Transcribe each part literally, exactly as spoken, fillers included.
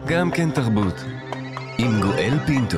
גם כן תרבות, עם גואל פינטו.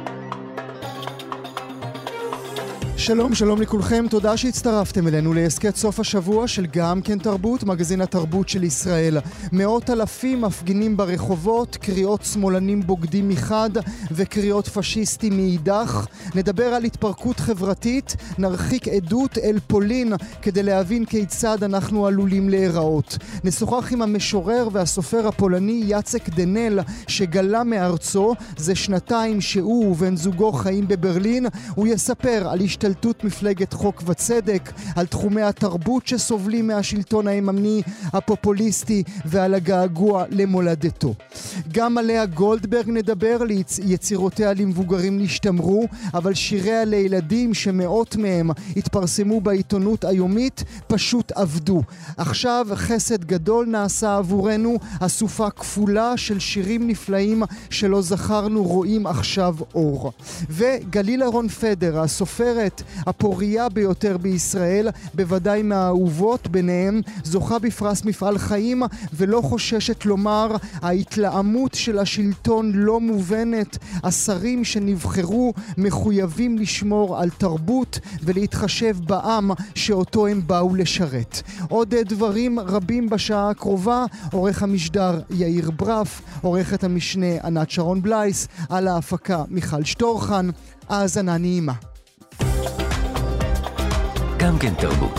שלום, שלום לכולכם, תודה שהצטרפתם אלינו להסכת סוף השבוע של גם כן תרבות, מגזין התרבות של ישראל. מאות אלפים מפגינים ברחובות, קריאות שמאלנים בוגדים מחד וקריאות פשיסטים מאידך. נדבר על התפרקות חברתית, נרחיק עדות אל פולין כדי להבין כיצד אנחנו עלולים להיראות. נשוחח עם המשורר והסופר הפולני יצק דנל שגלה מארצו, זה שנתיים שהוא ובן זוגו חיים בברלין. הוא יספר על השתלטות מפלגת חוק וצדק, על תחומי התרבות שסובלים מהשלטון הימני הפופוליסטי ועל הגעגוע למולדתו. גם עליה גולדברג נדבר, יצירותיה למבוגרים נשתמרו, אבל שיריה לילדים שמאות מהם התפרסמו בעיתונות היומית פשוט עבדו. עכשיו חסד גדול נעשה עבורנו, אסופה כפולה של שירים נפלאים שלא זכרנו רואים עכשיו אור. וגלילה רון פדר, הסופרת הפוריה ביותר בישראל, בוודאי מהאהובות ביניהם, זוכה בפרס מפעל חיים ולא חוששת לומר, ההתלהמות של השלטון לא מובנת. השרים שנבחרו מחויבים לשמור על תרבות ולהתחשב בעם שאותו הם באו לשרת. עוד דברים רבים בשעה הקרובה, עורך המשדר יאיר ברף, עורכת המשנה ענת שרון בלייס, על ההפקה מיכל שטורחן. האזנה נעימה. גם כן תרבות.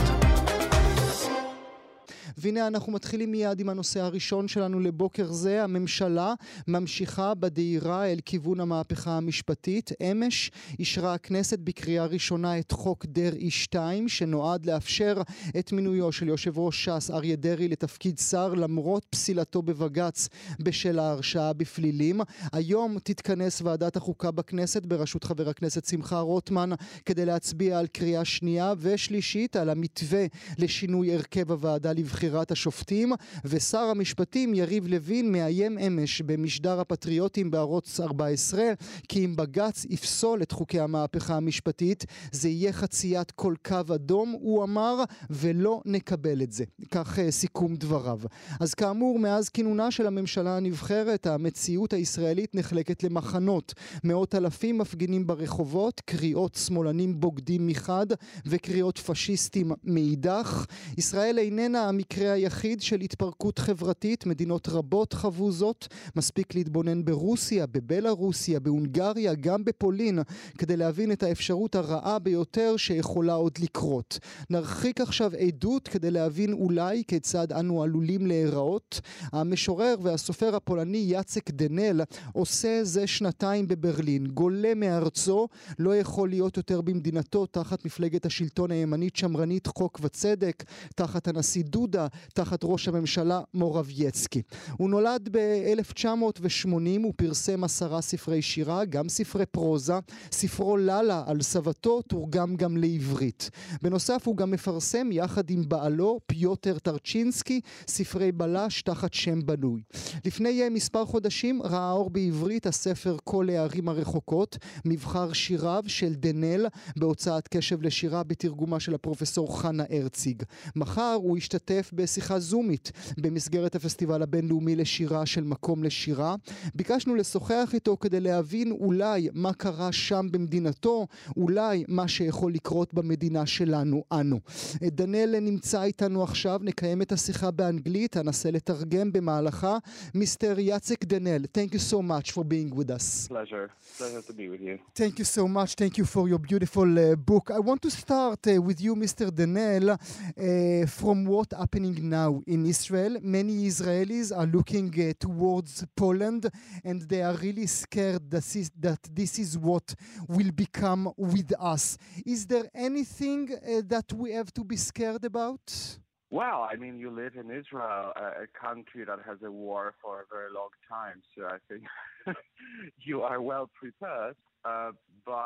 והנה אנחנו מתחילים מיד עם הנושא הראשון שלנו לבוקר זה. הממשלה ממשיכה בדהירה אל כיוון המהפכה המשפטית. אמש אישרה הכנסת בקריאה ראשונה את חוק דרעי שתיים, שנועד לאפשר את מינויו של יושב ראש ש"ס אריה דרעי לתפקיד שר למרות פסילתו בבג"ץ בשל ההרשעה בפלילים. היום תתכנס ועדת החוקה בכנסת בראשות חבר הכנסת שמחה רוטמן כדי להצביע על קריאה שנייה ושלישית על המתווה לשינוי הרכב הוועדה לבחירת השופטים, ושר המשפטים יריב לוין מאיים אמש במשדר הפטריוטים בערוץ ארבע עשרה כי אם בג"ץ יפסול את חוקי המהפכה המשפטית זה יהיה חציית כל קו אדום, הוא אמר, ולא נקבל את זה. כך סיכום דבריו. אז כאמור, מאז כינונה של הממשלה הנבחרת, המציאות הישראלית נחלקת למחנות. מאות אלפים מפגינים ברחובות, קריאות שמאלנים בוגדים מחד וקריאות פשיסטים מאידך. ישראל איננה המקרה היחיד של התפרקות חברתית, מדינות רבות חוו זאת. מספיק להתבונן ברוסיה, בבלרוסיה, בהונגריה, גם בפולין, כדי להבין את האפשרות הרעה ביותר שיכולה עוד לקרות. נרחיק עכשיו עדות כדי להבין אולי כיצד אנו עלולים להיראות. המשורר והסופר הפולני יצק דנל עושה זה שנתיים בברלין, גולה מארצו, לא יכול להיות יותר במדינתו תחת מפלגת השלטון הימנית שמרנית חוק וצדק, תחת הנשיא דודה, תחת ראש הממשלה מורבייצקי. הוא נולד ב-אלף תשע מאות ושמונים, הוא פרסם עשרה ספרי שירה, גם ספרי פרוזה. ספרו ללה על סבתו תורגם גם לעברית. בנוסף הוא גם מפרסם יחד עם בעלו פיוטר טרצ'ינסקי ספרי בלש תחת שם בנוי. לפני מספר חודשים ראה אור בעברית הספר כל הערים הרחוקות, מבחר שיריו של דנל בהוצאת קשב לשירה בתרגומה של הפרופסור חנה הרציג. מחר הוא השתתף בשיחה זומית במסגרת הפסטיבל הבינלאומי לשירה של מקום לשירה. ביקשנו לשוחח איתו כדי להבין אולי מה קרה שם במדינתו, אולי מה שיכול לקרות במדינה שלנו אנו. דנל נמצא איתנו עכשיו, נקיים את השיחה באנגלית, אנסה לתרגם במהלכה. מיסטר יצק דנל, thank you so much for being with us. Pleasure. Pleasure to be with you. Thank you so much. Thank you for your beautiful uh, book. I want to start uh, with you, Mister Denel, uh, from what happening now in Israel. Many Israelis are looking uh, towards Poland and they are really scared that this, that this is what will become with us. Is there anything uh, that we have to be scared about? Well, I mean, you live in Israel, a, a country that has a war for a very long time, so I think you are well prepared. Uh, but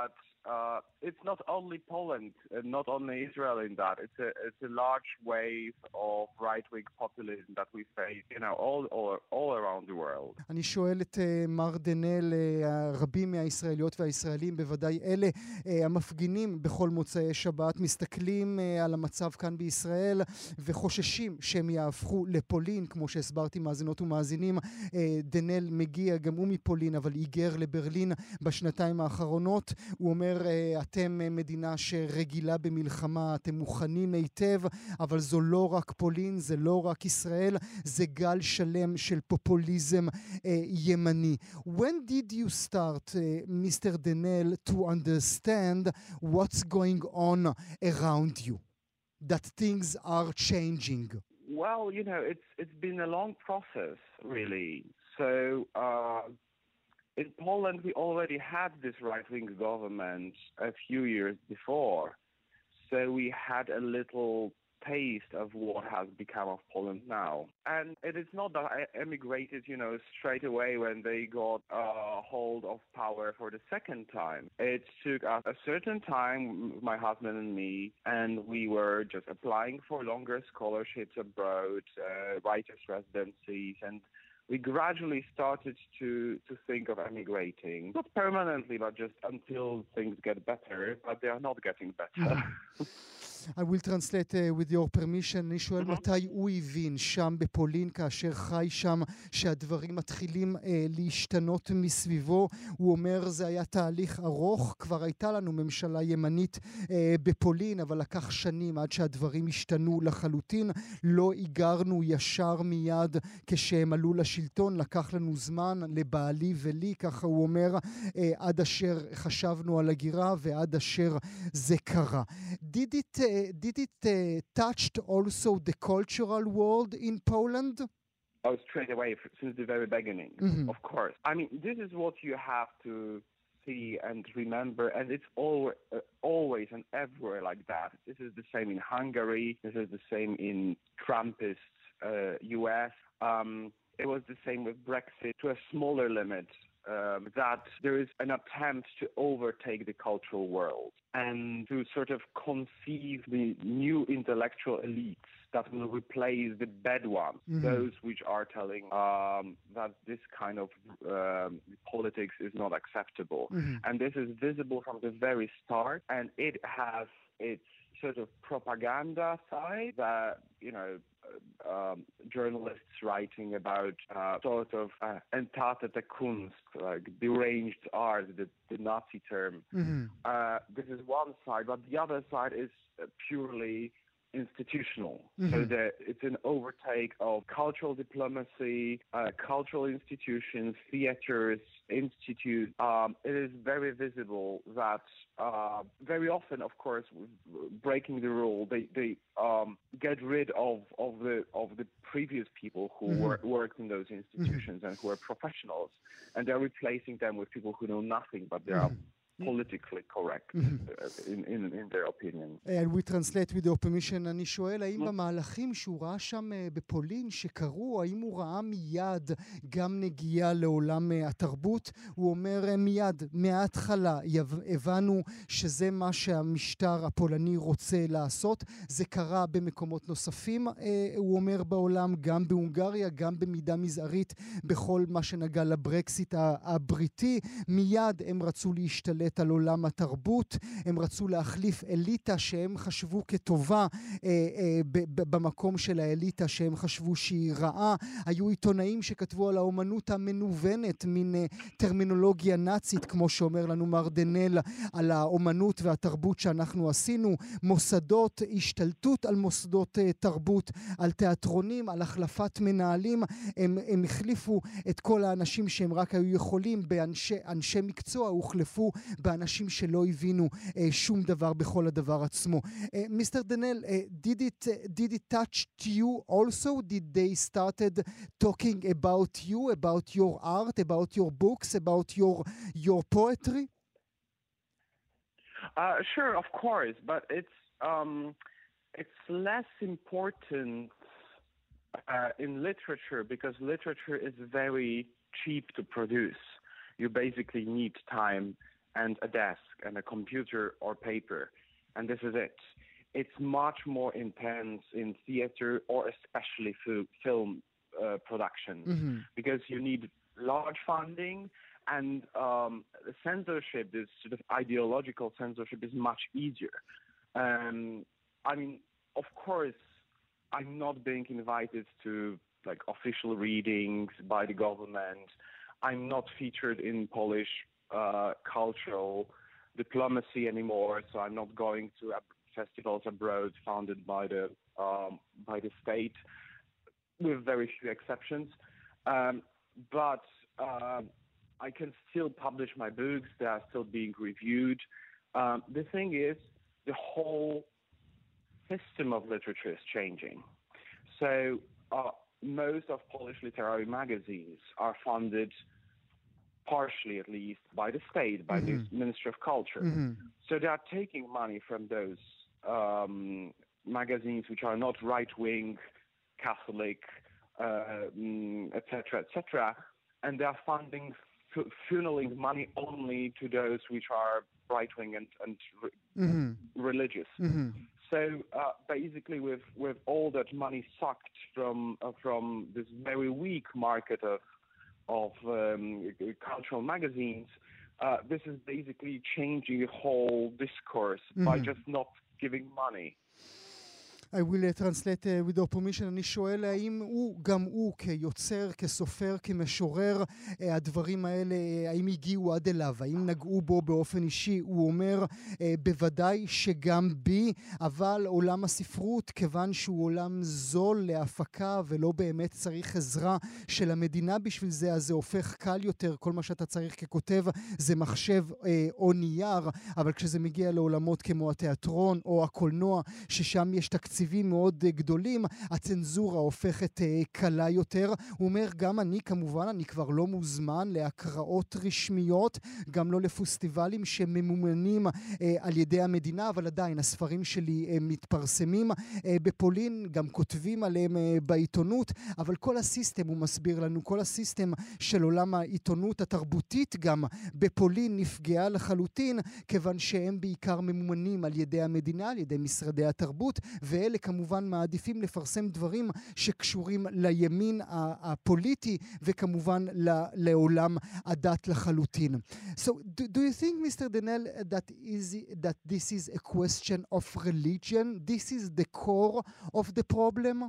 uh, it's not only Poland, uh, not only Israel in that. It's a it's a large wave of right-wing populism that we face, you know, all all, all around the world. אני שואל את uh, מר דנל, uh, רבים מהישראליות והישראלים, בוודאי אלה uh, המפגינים בכל מוצאי שבת, מסתכלים uh, על המצב כאן בישראל וחוששים שהם יהפכו לפולין, כמו שהסברתי מאזינות ומאזינים. uh, דנל מגיע גם הוא מפולין, אבל היגר לברלין בשנתיים האחרונות. הוא אומר, uh, אתם uh, מדינה שרגילה במלחמה, אתם מוכנים היטב, אבל זו לא רק פולין, זה לא רק ישראל, זה גל שלם של פופוליזם uh, ימני. When did you start, uh, Mister Denel, to understand what's going on around you? That things are changing? Well, you know, it's it's been a long process, really. So uh, in Poland, we already had this right-wing government a few years before. So we had a little taste of what has become of Poland now. And it is not that I emigrated, you know, straight away when they got a uh, hold of power for the second time. It took us a certain time, my husband and me, and we were just applying for longer scholarships abroad, uh, writers' residencies, and we gradually started to, to think of emigrating. Not permanently, but just until things get better, but they are not getting better. I will translate uh, with your permission. אני שואל mm-hmm. מתי הוא הבין שם בפולין, כאשר חי שם, שהדברים מתחילים uh, להשתנות מסביבו. הוא אומר, זה היה תהליך ארוך, כבר הייתה לנו ממשלה ימנית uh, בפולין, אבל לקח שנים עד שהדברים השתנו לחלוטין. לא היגרנו ישר מיד כשהם עלו לשלטון, לקח לנו זמן, לבעלי ולי, ככה הוא אומר, uh, עד אשר חשבנו על הגירה ועד אשר זה קרה. Did it uh, did it uh, touched also the cultural world in Poland? Oh, straight away, since the very beginning, mm-hmm. of course. I mean, this is what you have to see and remember, and it's always, uh, always and everywhere like that. This is the same in Hungary. This is the same in Trumpist uh, U S. Um, it was the same with Brexit to a smaller limit. Um, that there is an attempt to overtake the cultural world and to sort of conceive the new intellectual elites that will replace the bad ones, mm-hmm. those which are telling um, that this kind of um, politics is not acceptable. Mm-hmm. And this is visible from the very start, and it has its sort of propaganda side that, you know, Um, journalists writing about uh, sort of uh, entartete Kunst, like deranged art, the, the Nazi term. Mm-hmm. Uh, this is one side, but the other side is uh, purely institutional. Mm-hmm. So that it's an overtake of cultural diplomacy, uh, cultural institutions, theaters, institutes. Um, it is very visible that uh, very often, of course, breaking the rule, they they um, get rid of, of the of the previous people who mm-hmm. were, worked in those institutions mm-hmm. and who are professionals, and they're replacing them with people who know nothing, but they are mm-hmm. politically correct mm-hmm. in, in, in their opinion. And we translate with your permission. אני שואל, האם mm-hmm. במהלכים שהוא ראה שם בפולין שקרו, האם הוא ראה מיד גם נגיעה לעולם התרבות? הוא אומר מיד, מההתחלה, הבנו שזה מה שהמשטר הפולני רוצה לעשות. זה קרה במקומות נוספים, הוא אומר בעולם, גם בהונגריה, גם במידה מזערית, בכל מה שנגע לברקסיט הבריטי. מיד הם רצו להשתלט על עולם התרבות, הם רצו להחליף אליטה שהם חשבו כטובה אה, אה, ב- ב- במקום של האליטה שהם חשבו שהיא רעה. היו עיתונאים שכתבו על האומנות המנוונת, מין אה, טרמינולוגיה נאצית, כמו שאומר לנו מר דנל, על האומנות והתרבות שאנחנו עשינו. מוסדות, השתלטות על מוסדות אה, תרבות, על תיאטרונים, על החלפת מנהלים. הם, הם החליפו את כל האנשים שהם רק היו יכולים, באנשי אנשי מקצוע, הוחלפו באנשים שלא הבינו uh, שום דבר בכל הדבר עצמו. מיסטר דנל, did it uh, did it touch you also? Did they started talking about you, about your art, about your books, about your your poetry? Uh, sure, of course, but it's um, it's less important uh, in literature because literature is very cheap to produce. You basically need time and a desk and a computer or paper, and this is it. It's much more intense in theater or especially fil- film uh, productions mm-hmm. because you need large funding, and um, the censorship, this sort of ideological censorship, is much easier. Um, I mean, of course, I'm not being invited to like official readings by the government. I'm not featured in Polish uh, cultural diplomacy anymore, so I'm not going to ab- festivals abroad funded by the um, by the state, with very few exceptions. Um, but uh, I can still publish my books. They are still being reviewed. Um, the thing is, the whole system of literature is changing. So uh, most of Polish literary magazines are funded, partially at least, by the state, by mm-hmm. the Ministry of Culture. Mm-hmm. So they are taking money from those um, magazines which are not right-wing, Catholic, uh, et cetera, et cetera, and they are funding, f- funneling money only to those which are right-wing and, and re- mm-hmm. religious. Mm-hmm. So uh, basically, with, with all that money sucked from uh, from this very weak market of of um, cultural magazines, uh, this is basically changing the whole discourse mm-hmm. by just not giving money. I will translate uh, with your permission. אני שואל האם הוא, גם הוא כיוצר, כסופר, כמשורר, uh, הדברים האלה, uh, האם הגיעו עד אליו, האם נגעו בו באופן אישי? הוא אומר, uh, בוודאי שגם בי, אבל עולם הספרות, כיוון שהוא עולם זול להפקה ולא באמת צריך עזרה של המדינה בשביל זה, אז זה הופך קל יותר. כל מה שאתה צריך ככותב זה מחשב uh, או נייר, אבל כשזה מגיע לעולמות כמו התיאטרון או הקולנוע, ששם יש תקציב מאוד גדולים, הצנזורה הופכת קלה יותר. הוא אומר, גם אני כמובן, אני כבר לא מוזמן להקראות רשמיות, גם לא לפוסטיבלים שממומנים על ידי המדינה, אבל עדיין הספרים שלי מתפרסמים בפולין, גם כותבים עליהם בעיתונות, אבל כל הסיסטם, הוא מסביר לנו, כל הסיסטם של עולם העיתונות התרבותית גם בפולין נפגעה לחלוטין, כיוון שהם בעיקר ממומנים על ידי המדינה, על ידי משרדי התרבות, ואלה כמובן מעדיפים לפרסם דברים שקשורים לימין הפוליטי וכמובן לעולם הדת לחלוטין. So do, do you think, Mister Denel, that is that this is a question of religion? This is the core of the problem?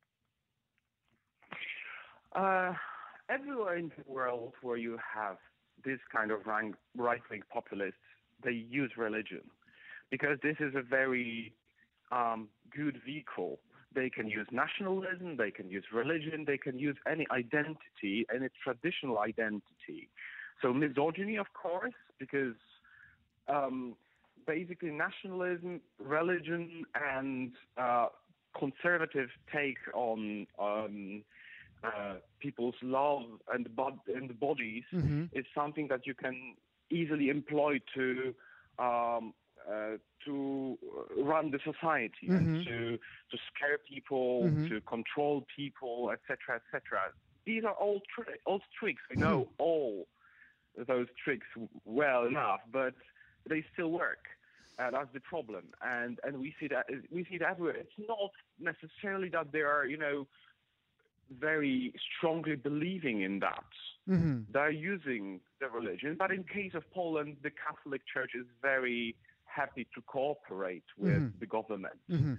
Uh, everywhere in the world where you have this kind of right-wing populists, they use religion because this is a very Um, good vehicle. They can use nationalism, they can use religion, they can use any identity, any traditional identity. So misogyny, of course, because um, basically nationalism, religion, and uh, conservative take on um, uh, people's love and, bod- and bodies mm-hmm. is something that you can easily employ to um, Uh, to run the society mm-hmm. and to to scare people, mm-hmm. to control people, et cetera, et cetera. These are all tri- all tricks. We know mm-hmm. all those tricks well enough, but they still work. Uh, that's the problem, and and we see that we see that everywhere. It's not necessarily that they are, you know, very strongly believing in that. Mm-hmm. They're using the religion, but in case of Poland, the Catholic Church is very happy to cooperate with mm-hmm. the government. Mm-hmm.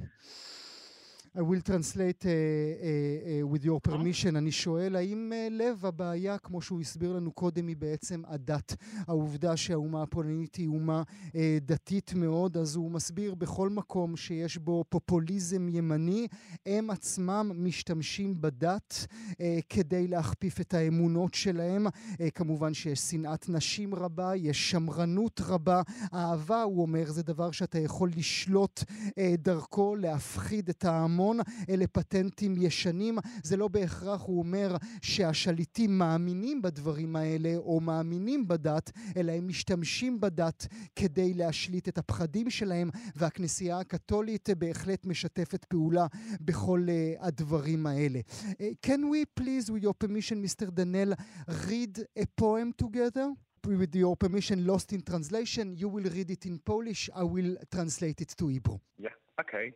I will translate uh, uh, uh, with your permission. אני שואל, האם uh, לב הבעיה, כמו שהוא הסביר לנו קודם, היא בעצם הדת. העובדה שהאומה הפולנית היא אומה uh, דתית מאוד, אז הוא מסביר בכל מקום שיש בו פופוליזם ימני, הם עצמם משתמשים בדת uh, כדי להכפיף את האמונות שלהם. Uh, כמובן שיש שנאת נשים רבה, יש שמרנות רבה. האהבה, הוא אומר, זה דבר שאתה יכול לשלוט uh, דרכו, להפחיד את ההמון. אלה פטנטים ישנים. זה לא בהכרח, הוא אומר, שהשליטים מאמינים בדברים האלה או מאמינים בדת, אלא הם משתמשים בדת כדי להשליט את הפחדים שלהם, והכנסייה הקתולית בהחלט משתפת פעולה בכל uh, הדברים האלה. Uh, can we please, with your permission, Mister Denel, read a poem together? with your permission, Lost in Translation. You will read it in Polish. I will translate it to Hebrew. Yeah, okay.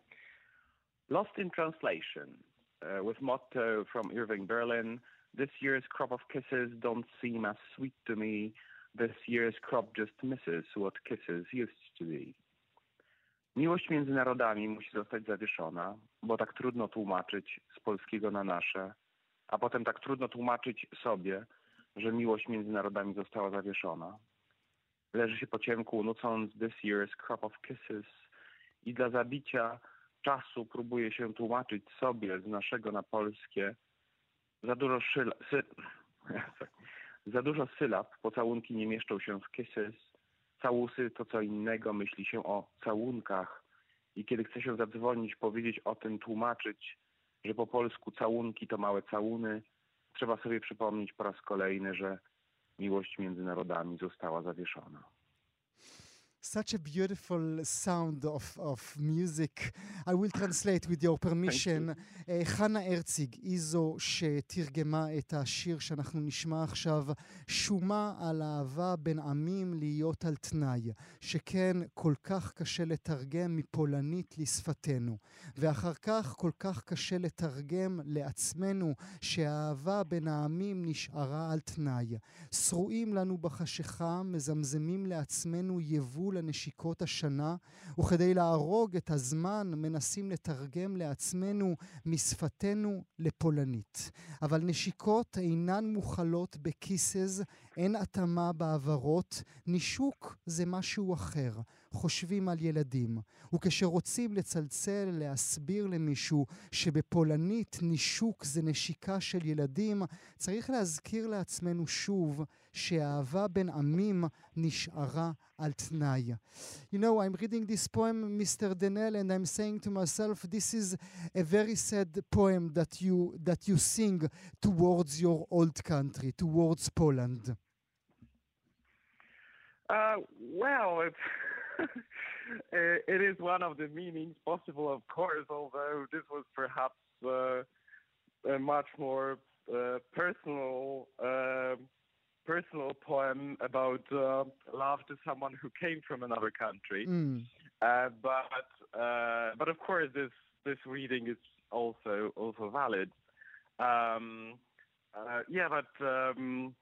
Lost in Translation, uh, with motto from Irving Berlin, this year's crop of kisses don't seem as sweet to me. This year's crop just misses what kisses used to be. Miłość między narodami musi zostać zawieszona, bo tak trudno tłumaczyć z polskiego na nasze, a potem tak trudno tłumaczyć sobie, że miłość między narodami została zawieszona. Leży się po ciemku, nucąc this year's crop of kisses i dla zabicia czasu próbuje się tłumaczyć sobie z naszego na polskie. Za dużo szyla, sy, za dużo sylab, pocałunki nie mieszczą się w kisses. Całusy to co innego, myśli się o całunkach. I kiedy chce się zadzwonić, powiedzieć o tym, tłumaczyć, że po polsku całunki to małe całuny, trzeba sobie przypomnieć po raz kolejny, że miłość między narodami została zawieszona. Such a beautiful sound of, of music. I will translate with your permission. חנה הרציג היא זו שתרגמה את השיר שאנחנו נשמע עכשיו, שומה על אהבה בין עמים להיות על תנאי, שכן כל כך קשה לתרגם מפולנית לשפתנו, ואחר כך כל כך קשה לתרגם לעצמנו שהאהבה בין העמים נשארה על תנאי. שרועים לנו בחשיכה, מזמזמים לעצמנו יבול לנשיקות השנה, וכדי להרוג את הזמן מנסים לתרגם לעצמנו משפתנו לפולנית. אבל נשיקות אינן מוכלות בכיסז, אין התאמה בעברות, נישוק זה משהו אחר, חושבים על ילדים. וכשרוצים לצלצל, להסביר למישהו שבפולנית נישוק זה נשיקה של ילדים, צריך להזכיר לעצמנו שוב שהאהבה בין עמים נשארה על תנאי. You know, I'm reading this poem, Mister Denel, and I'm saying to myself, this is a very sad poem that you that you sing towards your old country, towards Poland. Uh, well, it's it is one of the meanings possible, of course, although this was perhaps uh, a much more uh, personal uh, personal poem about uh, love to someone who came from another country. Mm. Uh, but uh, but of course, this this reading is also also valid. Um, uh, yeah, but um,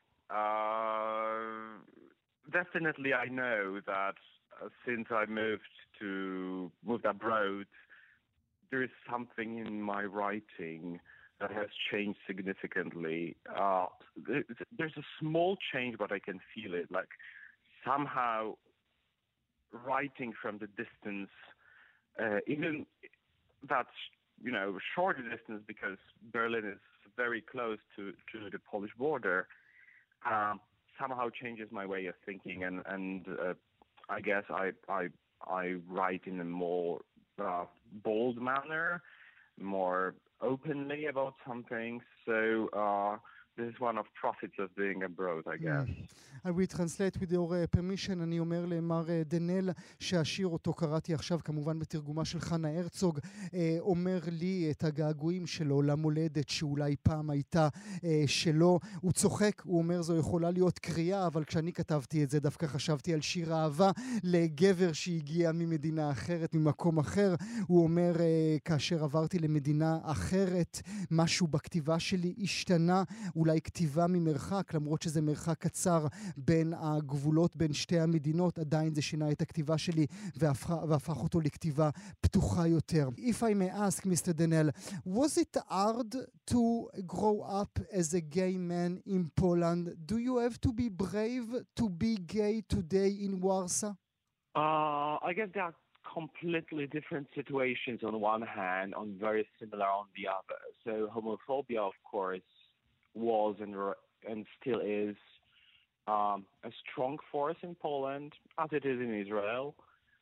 uh, definitely, I know that uh, since I moved to moved abroad, there is something in my writing that has changed significantly. Uh, there's a small change, but I can feel it. Like somehow, writing from the distance, uh, even that's you know shorter distance because Berlin is very close to, to the Polish border. Um, somehow changes my way of thinking, and and uh, I guess I I I write in a more uh, bold manner, more openly about something. So uh, this is one of profits of being abroad, I guess. Mm. I will translate with your uh, permission. אני אומר למר uh, דנל שהשיר אותו קראתי עכשיו, כמובן בתרגומה של חנה הרצוג, uh, אומר לי את הגעגועים שלו למולדת שאולי פעם הייתה uh, שלו. הוא צוחק, הוא אומר זו יכולה להיות קריאה, אבל כשאני כתבתי את זה דווקא חשבתי על שיר אהבה לגבר שהגיע ממדינה אחרת, ממקום אחר. הוא אומר uh, כאשר עברתי למדינה אחרת, משהו בכתיבה שלי השתנה, אולי כתיבה ממרחק, למרות שזה מרחק קצר בין הגבולות בין שתי המדינות, עדיין זה שינה את הכתיבה שלי והפך, והפך אותו לכתיבה פתוחה יותר. If I may ask, Mister Denel, was it hard to grow up as a gay man in Poland? Do you have to be brave to be gay today in Warsaw? Uh, I guess there are completely different situations on one hand, and very similar on the other. So homophobia, of course, was and, and still is um, a strong force in Poland, as it is in Israel,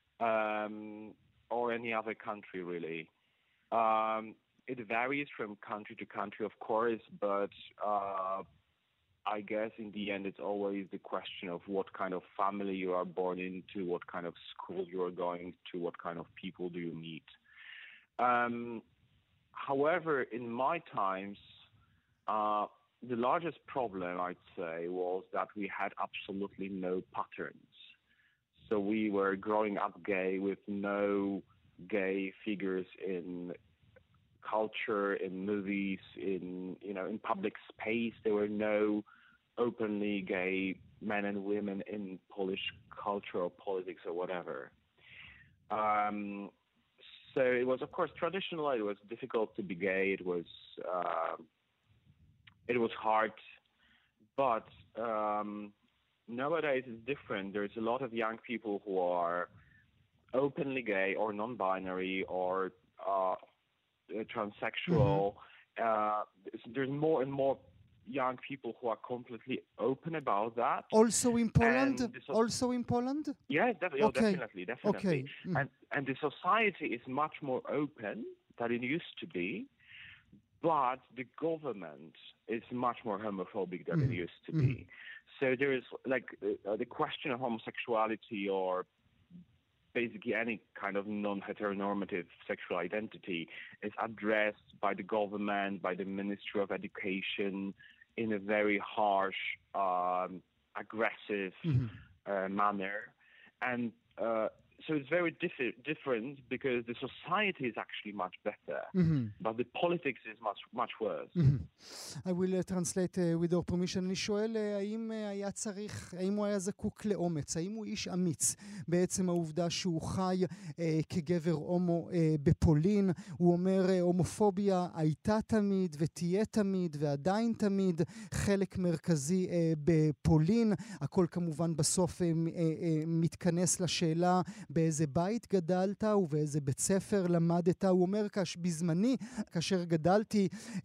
um, or any other country, really. Um, it varies from country to country, of course, but uh, I guess in the end it's always the question of what kind of family you are born into, what kind of school you are going to, what kind of people do you meet. Um, however, in my times, uh, the largest problem, I'd say, was that we had absolutely no patterns. So we were growing up gay with no gay figures in culture, in movies, in, you know, in public space. There were no openly gay men and women in Polish culture or politics or whatever. Um, so it was, of course, traditional. It was difficult to be gay. It was, uh, it was hard. But um, nowadays it's different. There's a lot of young people who are openly gay or non-binary or uh, transsexual. Mm-hmm. Uh, there's more and more young people who are completely open about that. Also in Poland? So- also in Poland? Yeah, def- okay. definitely, definitely. Okay. Mm-hmm. And and the society is much more open than it used to be, but the government is much more homophobic than mm-hmm. it used to mm-hmm. be. So there is like uh, the question of homosexuality or basically any kind of non-heteronormative sexual identity is addressed by the government, by the Ministry of Education in a very harsh, um, aggressive mm-hmm. uh, manner. And uh, so it's very diff- different because the society is actually much better, mm-hmm. but the politics is much, much worse. Mm-hmm. I will uh, translate uh, with your permission. אני שואל, uh, האם uh, היה צריך, האם הוא היה זקוק לאומץ? האם הוא איש אמיץ בעצם העובדה שהוא חי uh, כגבר הומו uh, בפולין? הוא אומר, uh, הומופוביה הייתה תמיד ותהיה תמיד ועדיין תמיד חלק מרכזי uh, בפולין. הכל כמובן בסוף uh, uh, uh, מתכנס לשאלה באיזה בית גדלת ובאיזה בית ספר למדת. הוא אומר, בזמני, כאשר גדלתי,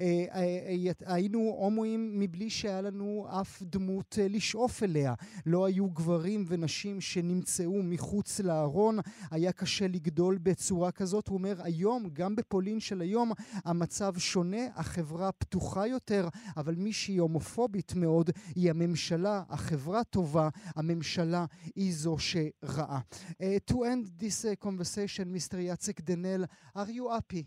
היינו הומואים מבלי שהיה לנו אף דמות לשאוף אליה. לא היו גברים ונשים שנמצאו מחוץ לארון. היה קשה לגדול בצורה כזאת. הוא אומר, היום, גם בפולין של היום, המצב שונה, החברה פתוחה יותר, אבל מי שהיא הומופובית מאוד, היא הממשלה, החברה טובה, הממשלה היא זו שרעה. Uh, to end this uh, conversation, Mister Jacek Denel, are you happy?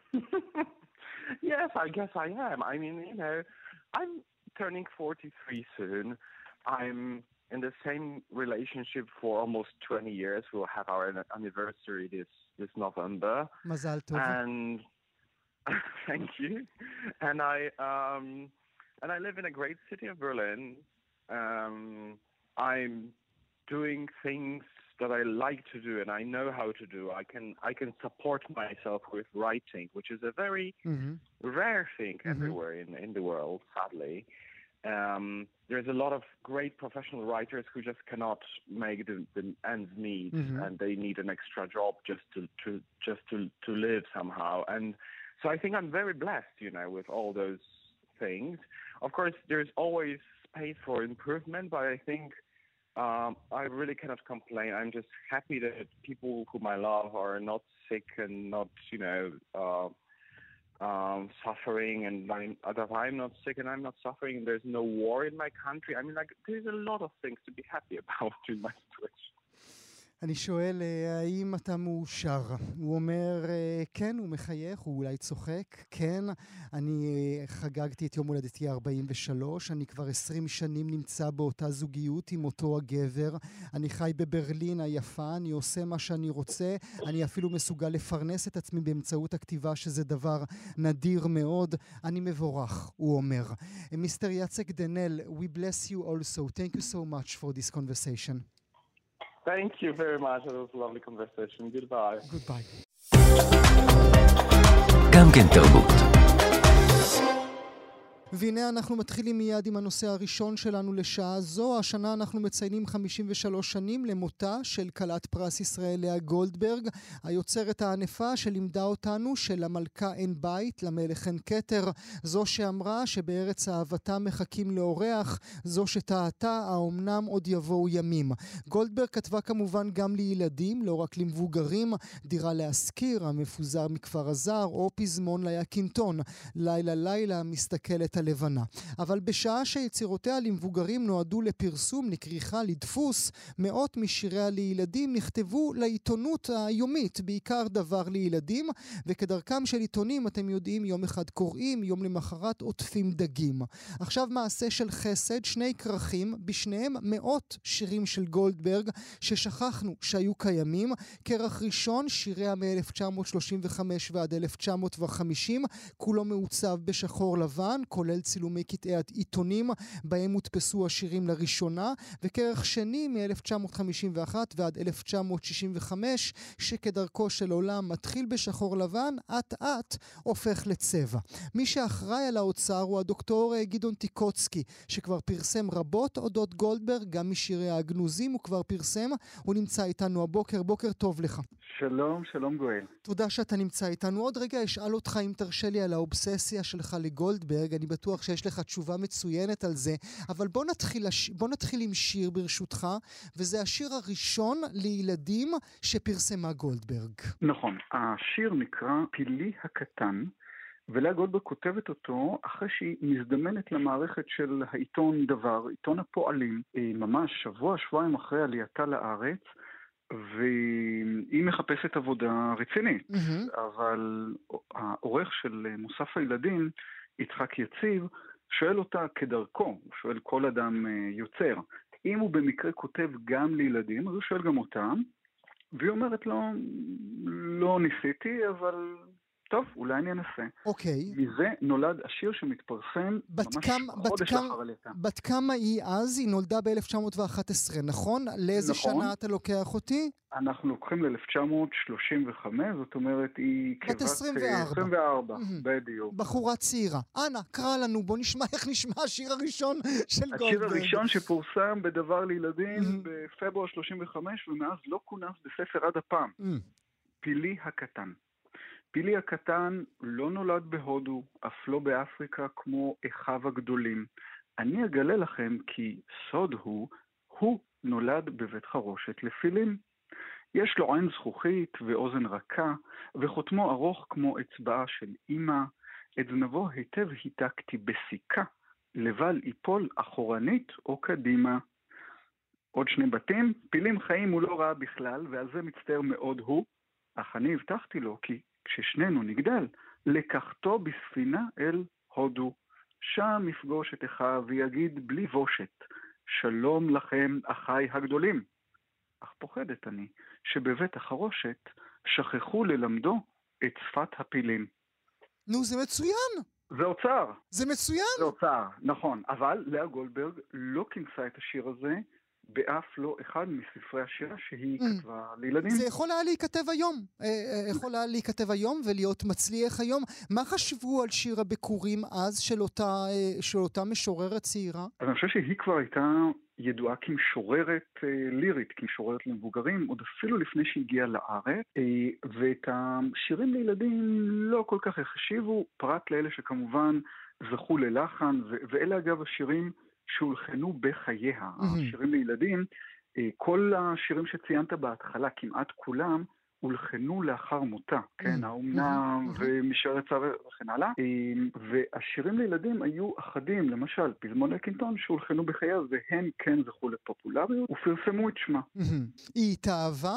Yes, I guess I am. I mean, you know, I'm turning forty-three soon. I'm in the same relationship for almost twenty years. We'll have our anniversary this, this November. Mazal tov. And thank you. And I um, and I live in a great city of Berlin. Um, I'm doing things that I like to do and I know how to do. I can I can support myself with writing, which is a very mm-hmm. rare thing mm-hmm. everywhere in, in the world, sadly. Um, there's a lot of great professional writers who just cannot make the, the ends meet mm-hmm. and they need an extra job just to, to just to, to live somehow. And so I think I'm very blessed, you know, with all those things. Of course, there's always space for improvement, but I think Um, I really cannot complain. I'm just happy that people whom I love are not sick and not, you know, uh, um, suffering, and I'm, that I'm not sick and I'm not suffering. And there's no war in my country. I mean, like, there's a lot of things to be happy about in my situation. אני שואל, האם אתה מאושר? הוא אומר, כן, הוא מחייך, הוא אולי צוחק. כן, אני חגגתי את יום הולדתי ארבעים ושלוש, אני כבר עשרים שנים נמצא באותה זוגיות עם אותו הגבר. אני חי בברלין היפה, אני עושה מה שאני רוצה, אני אפילו מסוגל לפרנס את עצמי באמצעות הכתיבה, שזה דבר נדיר מאוד. אני מבורך, הוא אומר. מיסטר יצק דנל, we bless you also. Thank you so much for this conversation. Thank you very much. It was a lovely conversation. Goodbye. Goodbye. גם כן תרבות. והנה אנחנו מתחילים מיד עם הנושא הראשון שלנו לשעה זו. השנה אנחנו מציינים חמישים ושלוש שנים למותה של כלת פרס ישראל לאה גולדברג, היוצרת הענפה שלימדה אותנו שלמלכה אין בית, למלך אין כתר, זו שאמרה שבארץ אהבתה מחכים לאורח, זו שטעתה האומנם עוד יבואו ימים. גולדברג כתבה כמובן גם לילדים, לא רק למבוגרים, דירה להשכיר, המפוזר מכפר הזר, או פזמון ליה קינטון. לילה לילה מסתכלת הלבנה. אבל בשעה שיצירותיה למבוגרים נועדו לפרסום, לכריכה, לדפוס, מאות משיריה לילדים נכתבו לעיתונות היומית, בעיקר דבר לילדים, וכדרכם של עיתונים, אתם יודעים, יום אחד קוראים, יום למחרת עוטפים דגים. עכשיו מעשה של חסד, שני כרכים, בשניהם מאות שירים של גולדברג, ששכחנו שהיו קיימים. כרך ראשון, שיריה מ-אלף תשע מאות שלושים וחמש ועד אלף תשע מאות וחמישים, כולו מעוצב בשחור לבן, כולל צילומי קטעי עיתונים, בהם הודפסו השירים לראשונה, וכרך שני מ-אלף תשע מאות חמישים ואחת ועד אלף תשע מאות שישים וחמש, שכדרכו של עולם מתחיל בשחור לבן, עט עט הופך לצבע. מי שאחראי על האוצר הוא הדוקטור גדעון טיקוצקי, שכבר פרסם רבות אודות גולדברג, גם משירי הגנוזים הוא כבר פרסם, הוא נמצא איתנו הבוקר. בוקר טוב לך. שלום, שלום גואל. תודה שאתה נמצא איתנו. עוד רגע אשאל אותך אם תרשה לי על האובססיה שלך לגולדברג, אני בטוח שיש לך תשובה מצוינת על זה, אבל בוא נתחיל, בוא נתחיל עם שיר ברשותך, וזה השיר הראשון לילדים שפרסמה גולדברג. נכון, השיר נקרא פילי הקטן, ולאה גולדברג כותבת אותו אחרי שהיא מזדמנת למערכת של העיתון דבר, עיתון הפועלים, ממש שבוע, שבועיים אחרי עלייתה לארץ, והיא מחפשת עבודה רצינית, mm-hmm. אבל העורך של מוסף הילדים, יצחק יציב, שואל אותה כדרכו, הוא שואל כל אדם יוצר, אם הוא במקרה כותב גם לילדים, אז הוא שואל גם אותם, והיא אומרת לו, לא ניסיתי, אבל טוב, אולי אני אנסה. אוקיי. מזה נולד השיר שמתפרסם ממש חודש לאחר עלייתה. בת כמה היא אז? היא נולדה ב-אלף תשע מאות ואחת עשרה, נכון? לאיזה נכון. שנה אתה לוקח אותי? אנחנו לוקחים ל-אלף תשע מאות שלושים וחמש, זאת אומרת היא בת עשרים וארבע. עשרים וארבע, mm-hmm. בדיוק. בחורה צעירה. אנא, קרא לנו, בוא נשמע איך נשמע השיר הראשון של גולדברג. השיר הראשון שפורסם בדבר לילדים mm-hmm. בפברואר שלושים וחמש, ומאז לא כונס בספר עד הפעם. Mm-hmm. פילי הקטן. פילי הקטן לא נולד בהודו, אף לא באפריקה כמו אחיו הגדולים. אני אגלה לכם כי סוד הוא, הוא נולד בבית חרושת לפילים. יש לו עין זכוכית ואוזן רכה, וחותמו ארוך כמו אצבעה של אמא. את זנבו היטב היתקתי בסיכה, לבל יפול אחורנית או קדימה. עוד שני בתים, פילים חיים הוא לא ראה בכלל, ועל זה מצטער מאוד הוא, אך אני הבטחתי לו כי כששנינו נגדל, לקחתו בספינה אל הודו. שם יפגוש את אחיו ויגיד בלי בושת, שלום לכם אחיי הגדולים. אך פוחדת אני שבבית החרושת שכחו ללמדו את שפת הפילים. נו, זה מצוין! זה אוצר. זה מצוין! זה אוצר, נכון. אבל לאה גולדברג לא כינסה את השיר הזה, באף לא אחד מספרי השירה שהיא mm. כתבה לילדים. זה יכול היה להיכתב היום. יכול היה להיכתב היום ולהיות מצליח היום. מה חשבו על שיר הביקורים אז של אותה, של אותה משוררת צעירה? אז אני חושב שהיא כבר הייתה ידועה כמשוררת לירית, כמשוררת למבוגרים, עוד אפילו לפני שהגיעה לארץ, ואת השירים לילדים לא כל כך החשיבו, פרט לאלה שכמובן זכו ללחן, ואלה אגב השירים שהולחנו בחייה, mm-hmm. השירים לילדים, כל השירים שציינת בהתחלה, כמעט כולם, הולחנו לאחר מותה, כן, האומנה ומשרת צו וכן הלאה, והשירים לילדים היו אחדים, למשל, פזמון הקינטון שהולחנו בחייה, והם כן זכו לפופולריות, ופרסמו את שמה. היא התאהבה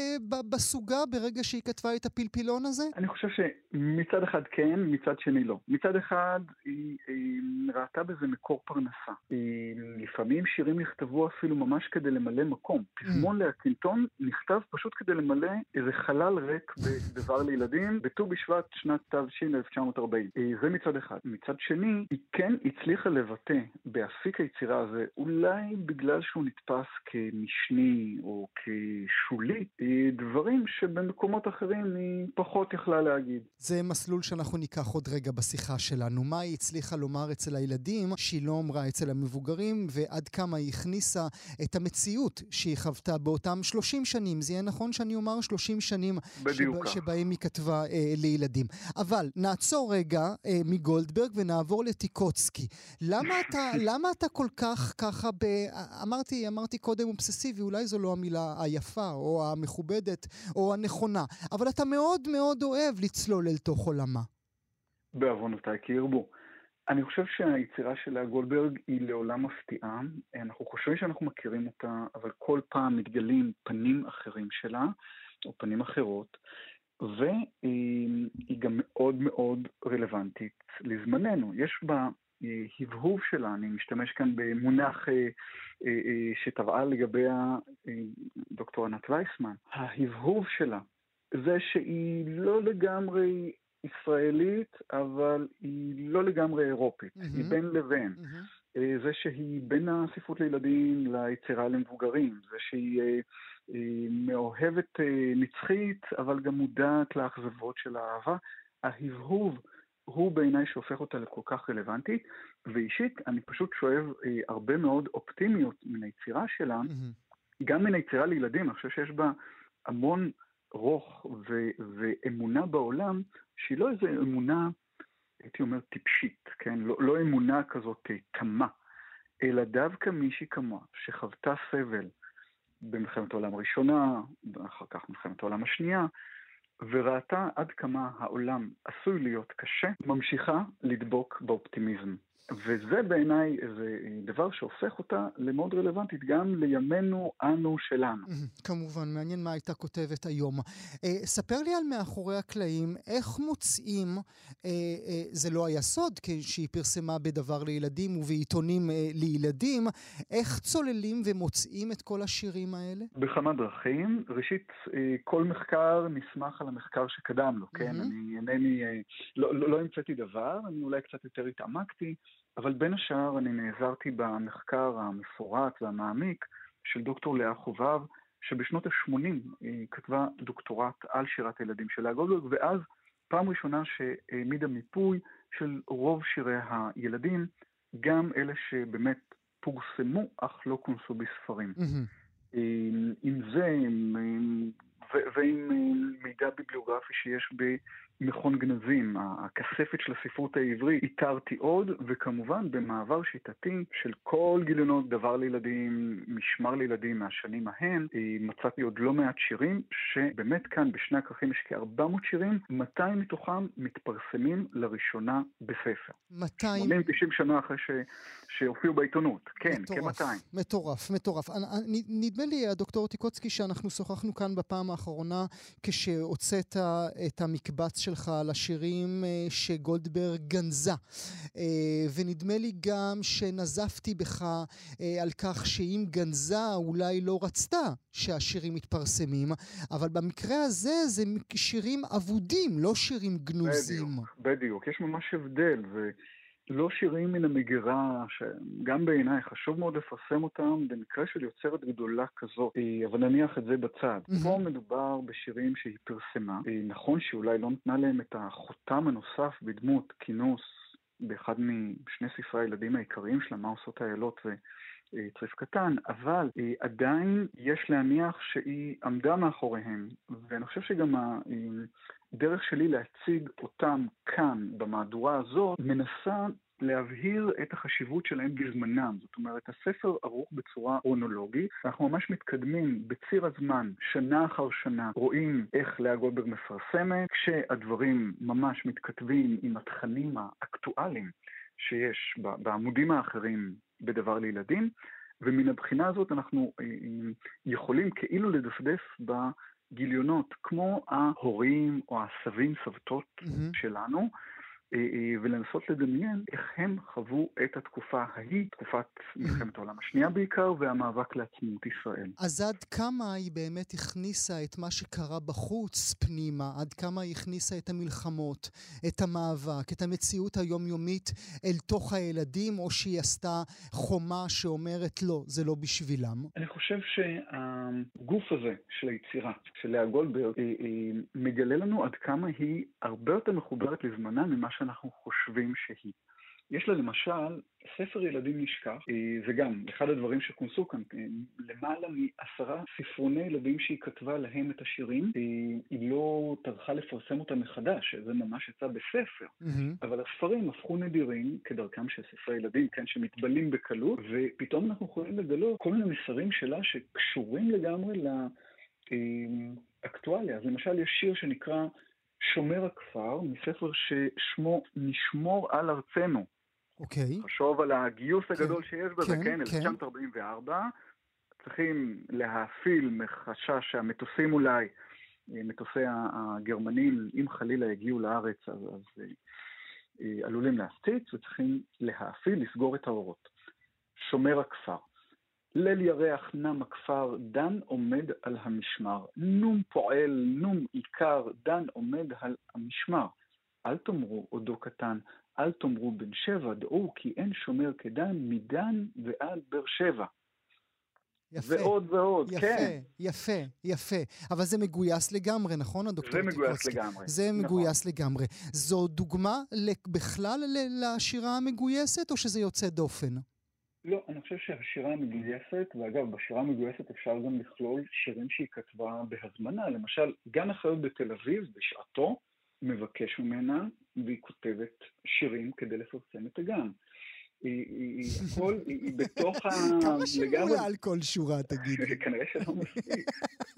בסוגה ברגע שהיא כתבה את הפלפילון הזה? אני חושב שמצד אחד כן, מצד שני לא. מצד אחד היא ראתה בזה מקור פרנסה. לפעמים שירים נכתבו אפילו ממש כדי למלא מקום. פזמון הקינטון נכתב פשוט כדי למלא איזה חלל ריק בדבר לילדים, בט"ו בשבט שנת תש"ן אלף תשע מאות ארבעים. זה מצד אחד. מצד שני, היא כן הצליחה לבטא באפיק היצירה הזה, אולי בגלל שהוא נתפס כמשני או כשולי, דברים שבמקומות אחרים היא פחות יכלה להגיד. זה מסלול שאנחנו ניקח עוד רגע בשיחה שלנו. מה היא הצליחה לומר אצל הילדים, שהיא לא אמרה אצל המבוגרים, ועד כמה היא הכניסה את המציאות שהיא חוותה באותם שלושים שנים. זה יהיה נכון שאני אומר שלושים שנים שבה, שבהם היא כתבה אה, לילדים. אבל נעצור רגע אה, מגולדברג ונעבור לטיקוצקי. למה אתה, למה אתה כל כך ככה ב... אמרתי, אמרתי קודם אובססיבי, אולי זו לא המילה היפה או המכובדת או הנכונה, אבל אתה מאוד מאוד אוהב לצלול אל תוך עולמה. בעוונותיי כי ירבו. אני חושב שהיצירה של לאה גולדברג היא לעולם מפתיעה. אנחנו חושבים שאנחנו מכירים אותה, אבל כל פעם מתגלים פנים אחרים שלה, או פנים אחרות, והיא גם מאוד מאוד רלוונטית לזמננו. יש בה הבהוב שלה, אני משתמש כאן במונח שטבעה לגבי דוקטור ענת וייסמן. ההבהוב שלה זה שהיא לא לגמרי ישראלית, אבל היא לא לגמרי אירופית, mm-hmm. היא בין לבין. Mm-hmm. זה שהיא בין הספרות לילדים ליצירה למבוגרים, זה שהיא מאוהבת נצחית, אבל גם מודעת לאכזבות של האהבה. ההבהוב הוא בעיניי שהופך אותה לכל כך רלוונטית, ואישית אני פשוט שואב הרבה מאוד אופטימיות מן היצירה שלה, mm-hmm. גם מן היצירה לילדים. אני חושב שיש בה המון רוח ו- ואמונה בעולם, שהיא לא איזו אמונה, הייתי אומר, טיפשית, כן? לא, לא אמונה כזאת תמה, אלא דווקא מישהי כמוה, שחוותה סבל במלחמת העולם הראשונה, אחר כך מלחמת העולם השנייה, וראתה עד כמה העולם עשוי להיות קשה, ממשיכה לדבוק באופטימיזם. וזה בעיניי איזה דבר שהופך אותה למאוד רלוונטית גם לימינו אנו שלנו. כמובן, מעניין מה הייתה כותבת היום. ספר לי על מאחורי הקלעים, איך מוצאים, זה לא היה סוד, שהיא פרסמה בדבר לילדים ובעיתונים לילדים, איך צוללים ומוצאים את כל השירים האלה? בכמה דרכים. ראשית, כל מחקר נסמך על המחקר שקדם לו, כן? אני אינני, לא, לא, לא המצאתי דבר, אני אולי קצת יותר התעמקתי, אבל בין השאר אני נעזרתי במחקר המפורט והמעמיק של דוקטור לאה חובב, שבשנות ה-שמונים היא כתבה דוקטורט על שירת הילדים של לאה גולדברג, ואז פעם ראשונה שהעמידה מיפוי של רוב שירי הילדים, גם אלה שבאמת פורסמו אך לא כונסו בספרים. Mm-hmm. עם זה, עם, ועם מידע ביבליוגרפי שיש במכון גנזים, הכספת של הספרות העברית, איתרתי עוד, וכמובן במעבר שיטתי של כל גיליונות דבר לילדים, משמר לילדים מהשנים ההן, מצאתי עוד לא מעט שירים, שבאמת כאן בשני הכרכים יש כ-ארבע מאות שירים, מאתיים מתוכם מתפרסמים לראשונה בספר. מאתיים? שמונים תשעים שנה אחרי ש... שהופיעו בעיתונות, כן, כ-מאתיים. מטורף, מטורף. נדמה לי, הדוקטור טיקוצקי, שאנחנו שוחחנו כאן בפעם האחרונה, כשהוצאת את המקבץ שלך על השירים שגולדברג גנזה. ונדמה לי גם שנזפתי בך על כך שאם גנזה אולי לא רצתה שהשירים מתפרסמים, אבל במקרה הזה זה שירים אבודים, לא שירים גנוזים. בדיוק, בדיוק. יש ממש הבדל, ו... לא שירים מן המגירה, שגם בעיניי חשוב מאוד לפרסם אותם במקרה של יוצרת גדולה כזאת, אבל נניח את זה בצד. Mm-hmm. פה מדובר בשירים שהיא פרסמה. נכון שאולי לא נתנה להם את החותם הנוסף בדמות כינוס באחד משני ספרי הילדים העיקריים שלה, מה עושות האיילות וצריף קטן, אבל עדיין יש להניח שהיא עמדה מאחוריהם, ואני חושב שגם הדרך שלי להציג אותם כאן במהדורה הזאת מנסה להבהיר את החשיבות שלהם בזמנם. זאת אומרת, הספר ערוך בצורה כרונולוגית, אנחנו ממש מתקדמים בציר הזמן, שנה אחר שנה, רואים איך לאה גולדברג מפרסמת, כשהדברים ממש מתכתבים עם התכנים האקטואליים שיש בעמודים האחרים בדבר לילדים, ומן הבחינה הזאת אנחנו יכולים כאילו לדפדף בגיליונות, כמו ההורים או הסבים סבתות mm-hmm. שלנו, ולנסות לדמיין איך הם חוו את התקופה ההיא, תקופת מלחמת העולם השנייה בעיקר, והמאבק לעצמאות ישראל. אז עד כמה היא באמת הכניסה את מה שקרה בחוץ פנימה? עד כמה היא הכניסה את המלחמות, את המאבק, את המציאות היומיומית אל תוך הילדים, או שהיא עשתה חומה שאומרת לא, זה לא בשבילם? אני חושב שהגוף הזה של היצירה, של לאה גולדברג, מגלה לנו עד כמה היא הרבה יותר מחוברת לזמנה ממה שאנחנו חושבים שהיא. יש לה למשל ספר ילדים נשכח, זה גם אחד הדברים שכונסו כאן, למעלה מעשרה ספרוני ילדים שהיא כתבה להם את השירים, היא לא טרחה לפרסם אותם מחדש, זה ממש יצא בספר, mm-hmm. אבל הספרים הפכו נדירים כדרכם של ספרי ילדים, כן, שמתבלים בקלות, ופתאום אנחנו יכולים לגלות כל מיני מסרים שלה שקשורים לגמרי לאקטואליה. אז למשל יש שיר שנקרא שומר הכפר, מספר ששמו נשמור על ארצנו, אוקיי. חשוב על הגיוס הגדול כן, שיש בזה, כן, כן, אלף תשע מאות ארבעים וארבע, צריכים להפיל מחשש שהמטוסים אולי, מטוסי הגרמנים, אם חלילה הגיעו לארץ, אז, אז עלולים להפציץ, וצריכים להפיל, לסגור את האורות. שומר הכפר. ליל ירח נם הכפר, דן עומד על המשמר. נום פועל, נום עיקר, דן עומד על המשמר. אל תאמרו עודו קטן, אל תאמרו בן שבע, דעו כי אין שומר כדן, מדן ועד בר שבע. יפה, ועוד ועוד, יפה, כן. יפה, יפה. אבל זה מגויס לגמרי, נכון, הדוקטור זה טיקוצקי? מגויס לגמרי. זה נכון. מגויס לגמרי. זו דוגמה בכלל לשירה המגויסת, או שזה יוצא דופן? לא, אני חושב שהשירה המגויסת, ואגב, בשירה המגויסת אפשר גם לכלול שירים שהיא כתבה בהזמנה. למשל, גן החיות בתל אביב, בשעתו, מבקש ממנה, והיא כותבת שירים כדי לפרסם את הגן. היא, היא, הכל, היא, היא בתוך ה... כמה שירים על כל שורה, תגיד לי? כנראה שלא מספיק.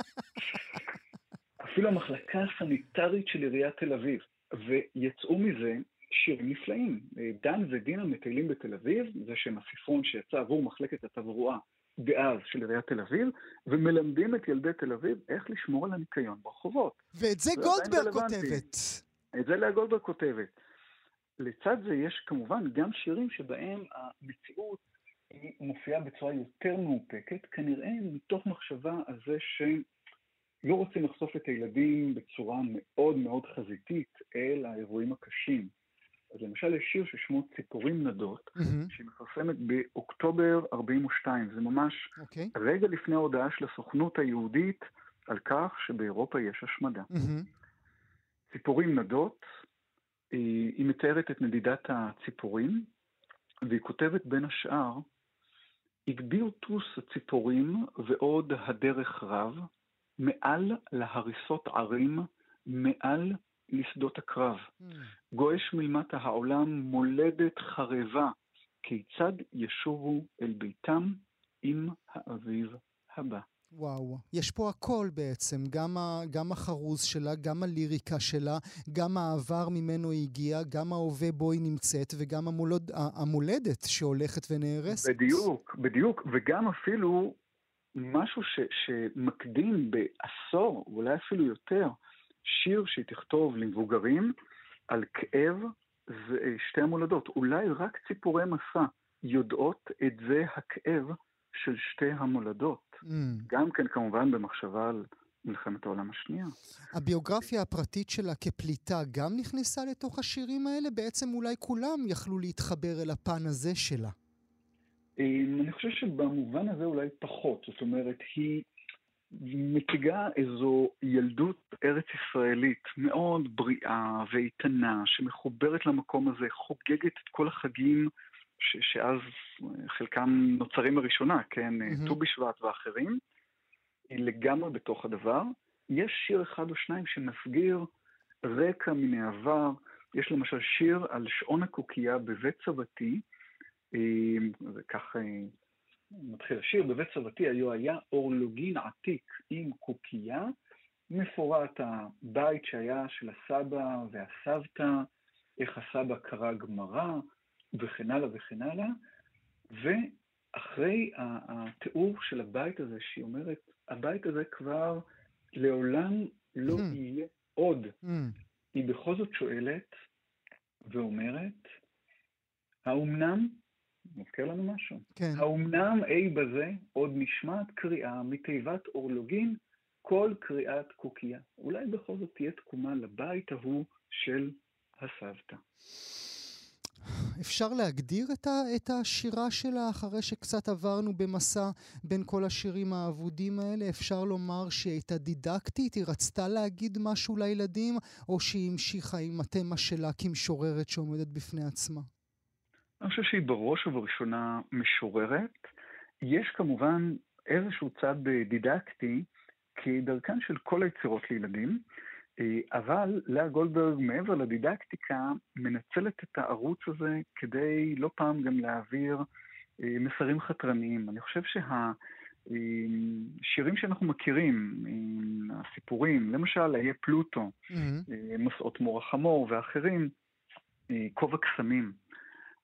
אפילו המחלקה הסניטרית של עיריית תל אביב, ויצאו מזה שירים נפלאים. דן ודינה מטיילים בתל אביב, זה שם הספרון שיצא עבור מחלקת התברואה דאז של עיריית תל אביב, ומלמדים את ילדי תל אביב איך לשמור על הניקיון ברחובות. ואת זה גולדברג כותבת. את זה לאה גולדברג כותבת. לצד זה יש כמובן גם שירים שבהם המציאות היא מופיעה בצורה יותר מאופקת, כנראה מתוך מחשבה על זה שלא רוצים לחשוף את הילדים בצורה מאוד מאוד חזיתית אל האירועים הקשים. אז למשל יש שיר ששמו ציפורים נדות, mm-hmm. שהיא מפרסמת באוקטובר ארבעים ושתיים. זה ממש okay. רגע לפני ההודעה של הסוכנות היהודית על כך שבאירופה יש השמדה. Mm-hmm. ציפורים נדות, היא, היא מתארת את נדידת הציפורים, והיא כותבת בין השאר, הגביאו טוס הציפורים ועוד הדרך רב, מעל להריסות ערים, מעל לשדות הקרב. Mm. גואש מלמטה העולם מולדת חרבה, כיצד ישובו אל ביתם עם האביב הבא. וואו, יש פה הכל בעצם, גם, ה, גם החרוז שלה, גם הליריקה שלה, גם העבר ממנו הגיע, גם ההווה בו היא נמצאת, וגם המולד, המולדת שהולכת ונהרסת. בדיוק, בדיוק, וגם אפילו משהו ש, שמקדים בעשור, אולי אפילו יותר, שיר שהיא תכתוב למבוגרים על כאב ושתי המולדות. אולי רק ציפורי מסע יודעות את זה הכאב של שתי המולדות. Mm. גם כן כמובן במחשבה על מלחמת העולם השנייה. הביוגרפיה הפרטית שלה כפליטה גם נכנסה לתוך השירים האלה? בעצם אולי כולם יכלו להתחבר אל הפן הזה שלה. אני חושב שבמובן הזה אולי פחות. זאת אומרת, היא מציגה איזו ילדות ארץ ישראלית מאוד בריאה ואיתנה, שמחוברת למקום הזה, חוגגת את כל החגים ש- שאז חלקם נוצרים לראשונה, כן, mm-hmm. ט"ו בשבט ואחרים, היא לגמרי בתוך הדבר. יש שיר אחד או שניים שמסגיר רקע מן העבר, יש למשל שיר על שעון הקוקייה בבית סבתי, וכך מתחיל השיר, בבית סבתי היו היה אורלוגין עתיק עם קוקייה, מפורט הבית שהיה של הסבא והסבתא, איך הסבא קרא גמרא, וכן הלאה וכן הלאה, ואחרי התיאור של הבית הזה, שהיא אומרת, הבית הזה כבר לעולם לא mm. יהיה עוד. Mm. היא בכל זאת שואלת ואומרת, האומנם, מזכיר לנו משהו, כן. האומנם אי בזה עוד נשמעת קריאה מתיבת אורלוגין, כל קריאת קוקייה. אולי בכל זאת תהיה תקומה לבית ההוא של הסבתא. אפשר להגדיר את, ה, את השירה שלה אחרי שקצת עברנו במסע בין כל השירים האבודים האלה? אפשר לומר שהיא הייתה דידקטית, היא רצתה להגיד משהו לילדים, או שהיא המשיכה עם התמה שלה כמשוררת שעומדת בפני עצמה? אני חושב שהיא בראש ובראשונה משוררת. יש כמובן איזשהו צד דידקטי, כדרכן של כל היצירות לילדים, אבל לאה גולדברג מעבר לדידקטיקה מנצלת את הערוץ הזה כדי לא פעם גם להעביר מסרים חתרניים. אני חושב שהשירים שאנחנו מכירים, הסיפורים, למשל היה פלוטו, mm-hmm. מסעות מור החמור ואחרים, כובע קסמים,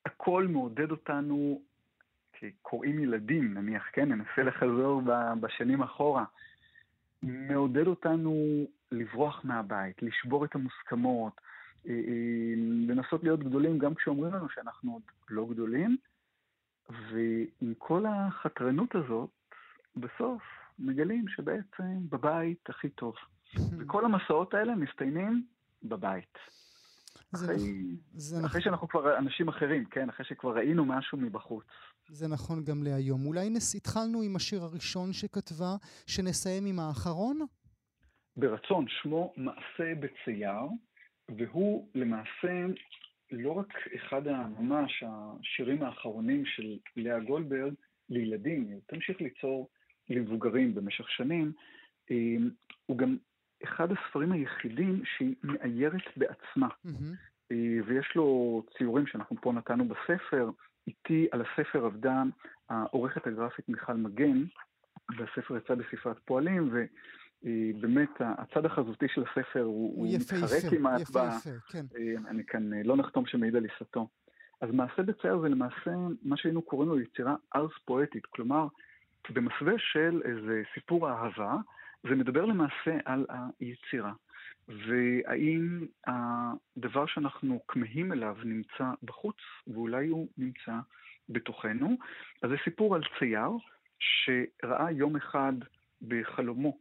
הכל מעודד אותנו, כקוראים ילדים, נניח, כן, ננסה לחזור בשנים אחורה, מעודד אותנו לברוח מהבית, לשבור את המוסכמות, לנסות להיות גדולים גם כשאומרים לנו שאנחנו עוד לא גדולים, ועם כל החתרנות הזאת, בסוף מגלים שבעצם בבית הכי טוב. וכל המסעות האלה מסתיימים בבית. אחרי, זה אחרי נכון. שאנחנו כבר אנשים אחרים, כן? אחרי שכבר ראינו משהו מבחוץ. זה נכון גם להיום. אולי נס... התחלנו עם השיר הראשון שכתבה, שנסיים עם האחרון? ברצון, שמו מעשה בצייר, והוא למעשה לא רק אחד הממש השירים האחרונים של לאה גולדברג לילדים, היא תמשיך ליצור למבוגרים במשך שנים, הוא גם אחד הספרים היחידים שהיא מאיירת בעצמה. Mm-hmm. ויש לו ציורים שאנחנו פה נתנו בספר, איתי על הספר עבדה העורכת הגרפית מיכל מגן, והספר יצא בספרת פועלים, ובאמת הצד החזותי של הספר הוא, הוא מתחרק כמעט. יפה ב... יפה, כן. אני כאן לא נחתום שמעיד על עיסתו. אז מעשה בצייר זה למעשה מה שהיינו קוראים לו יצירה ארס פואטית, כלומר במסווה של איזה סיפור אהבה, זה מדבר למעשה על היצירה. והאם הדבר שאנחנו כמהים אליו נמצא בחוץ, ואולי הוא נמצא בתוכנו. אז זה סיפור על צייר שראה יום אחד בחלומו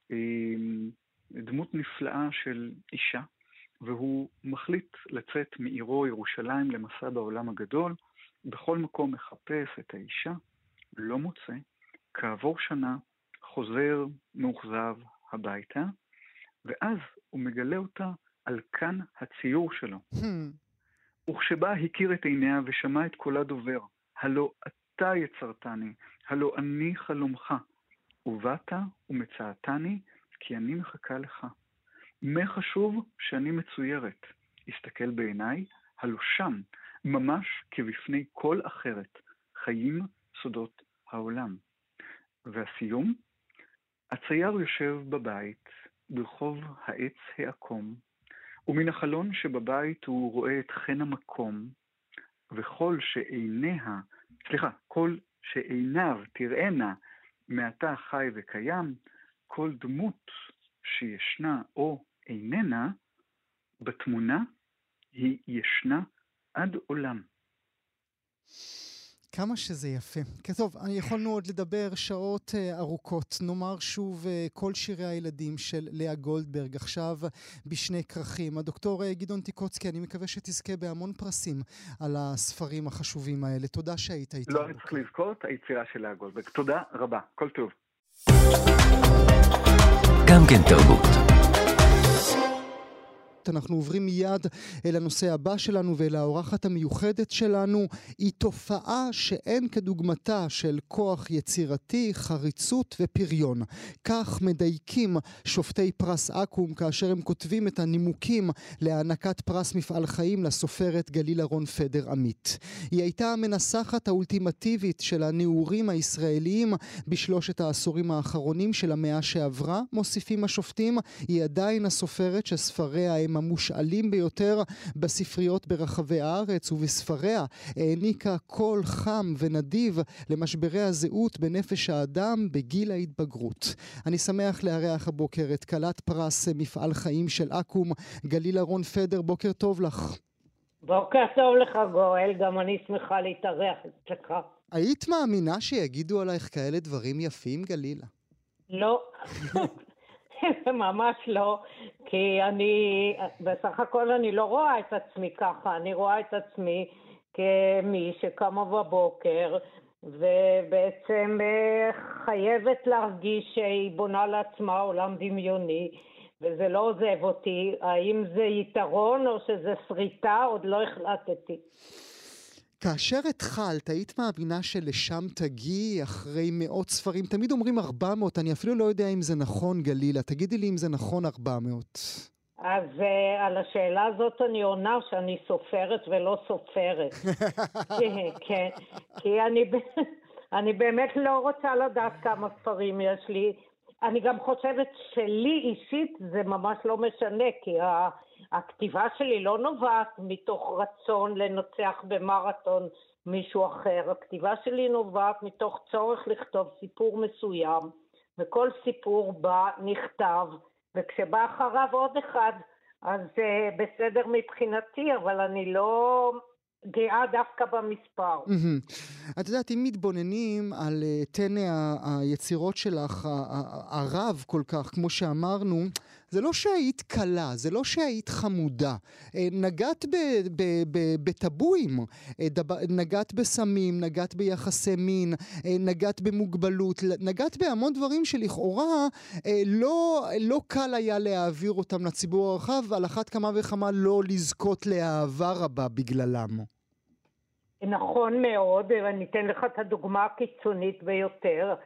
דמות נפלאה של אישה, והוא מחליט לצאת מעירו ירושלים למסע בעולם הגדול, בכל מקום מחפש את האישה, לא מוצא, כעבור שנה חוזר מאוכזב הביתה, ואז הוא מגלה אותה על כאן הציור שלו. וכשבה הכיר את עיניה ושמע את קולה דובר, הלא אתה יצרתני, הלא אני חלומך, ובאת ומצאתני, כי אני מחכה לך. מה חשוב שאני מצוירת? הסתכל בעיניי, הלא שם, ממש כבפני כל אחרת, חיים סודות העולם. והסיום, הצייר יושב בבית, ברחוב העץ העקום, ומן החלון שבבית הוא רואה את חן המקום, וכל שעיניה, סליחה, כל שעיניו תראינה מעתה חי וקיים, כל דמות שישנה או איננה, בתמונה היא ישנה עד עולם. כמה שזה יפה. טוב, יכולנו עוד לדבר שעות ארוכות. נאמר שוב כל שירי הילדים של לאה גולדברג, עכשיו בשני כרכים. הדוקטור גדעון טיקוצקי, אני מקווה שתזכה בהמון פרסים על הספרים החשובים האלה. תודה שהיית איתי. לא, אני צריך לזכור את היצירה של לאה גולדברג. תודה רבה. כל טוב. גם כן תרבות. אנחנו עוברים מיד אל הנושא הבא שלנו ואל האורחת המיוחדת שלנו. היא תופעה שאין כדוגמתה של כוח יצירתי, חריצות ופריון. כך מדייקים שופטי פרס אקו"ם כאשר הם כותבים את הנימוקים להענקת פרס מפעל חיים לסופרת גלילה רון פדר עמית. היא הייתה המנסחת האולטימטיבית של הנעורים הישראליים בשלושת העשורים האחרונים של המאה שעברה, מוסיפים השופטים. היא עדיין הסופרת שספריה הם המושאלים ביותר בספריות ברחבי הארץ, ובספריה העניקה קול חם ונדיב למשברי הזהות בנפש האדם בגיל ההתבגרות. אני שמח לארח הבוקר את כלת פרס מפעל חיים של אקו"ם, גלילה רון פדר. בוקר טוב לך. בוקר טוב לך גואל, גם אני שמחה להתארח אצלך. היית מאמינה שיגידו עלייך כאלה דברים יפים, גלילה? לא. ממש לא, כי אני, בסך הכל אני לא רואה את עצמי ככה, אני רואה את עצמי כמי שקמה בבוקר ובעצם חייבת להרגיש שהיא בונה לעצמה עולם דמיוני, וזה לא עוזב אותי. האם זה יתרון או שזה שריטה, עוד לא החלטתי. כאשר התחלת, היית מאמינה שלשם תגיעי אחרי מאות ספרים? תמיד אומרים ארבע מאות, אני אפילו לא יודע אם זה נכון, גלילה. תגידי לי אם זה נכון ארבע מאות. אז uh, על השאלה הזאת אני עונה שאני סופרת ולא סופרת. כן, כי אני, אני באמת לא רוצה לדעת כמה ספרים יש לי. אני גם חושבת שלי אישית זה ממש לא משנה, כי הכתיבה שלי לא נובעת מתוך רצון לנצח במרתון מישהו אחר. הכתיבה שלי נובעת מתוך צורך לכתוב סיפור מסוים, וכל סיפור בא, נכתב, וכשבא אחריו עוד אחד, אז זה בסדר מבחינתי, אבל אני לא גאה דווקא במספר. את יודעת, אם מתבוננים על תנא היצירות שלך, הרב כל כך, כמו שאמרנו, זה לא שהיית קלה, זה לא שהיית חמודה. נגעת בטבואים, נגעת בסמים, נגעת ביחסי מין, נגעת במוגבלות, נגעת בהמון דברים שלכאורה לא, לא קל היה להעביר אותם לציבור הרחב, ועל אחת כמה וכמה לא לזכות לאהבה רבה בגללם. נכון מאוד, ואני אתן לך את הדוגמה הקיצונית ביותר,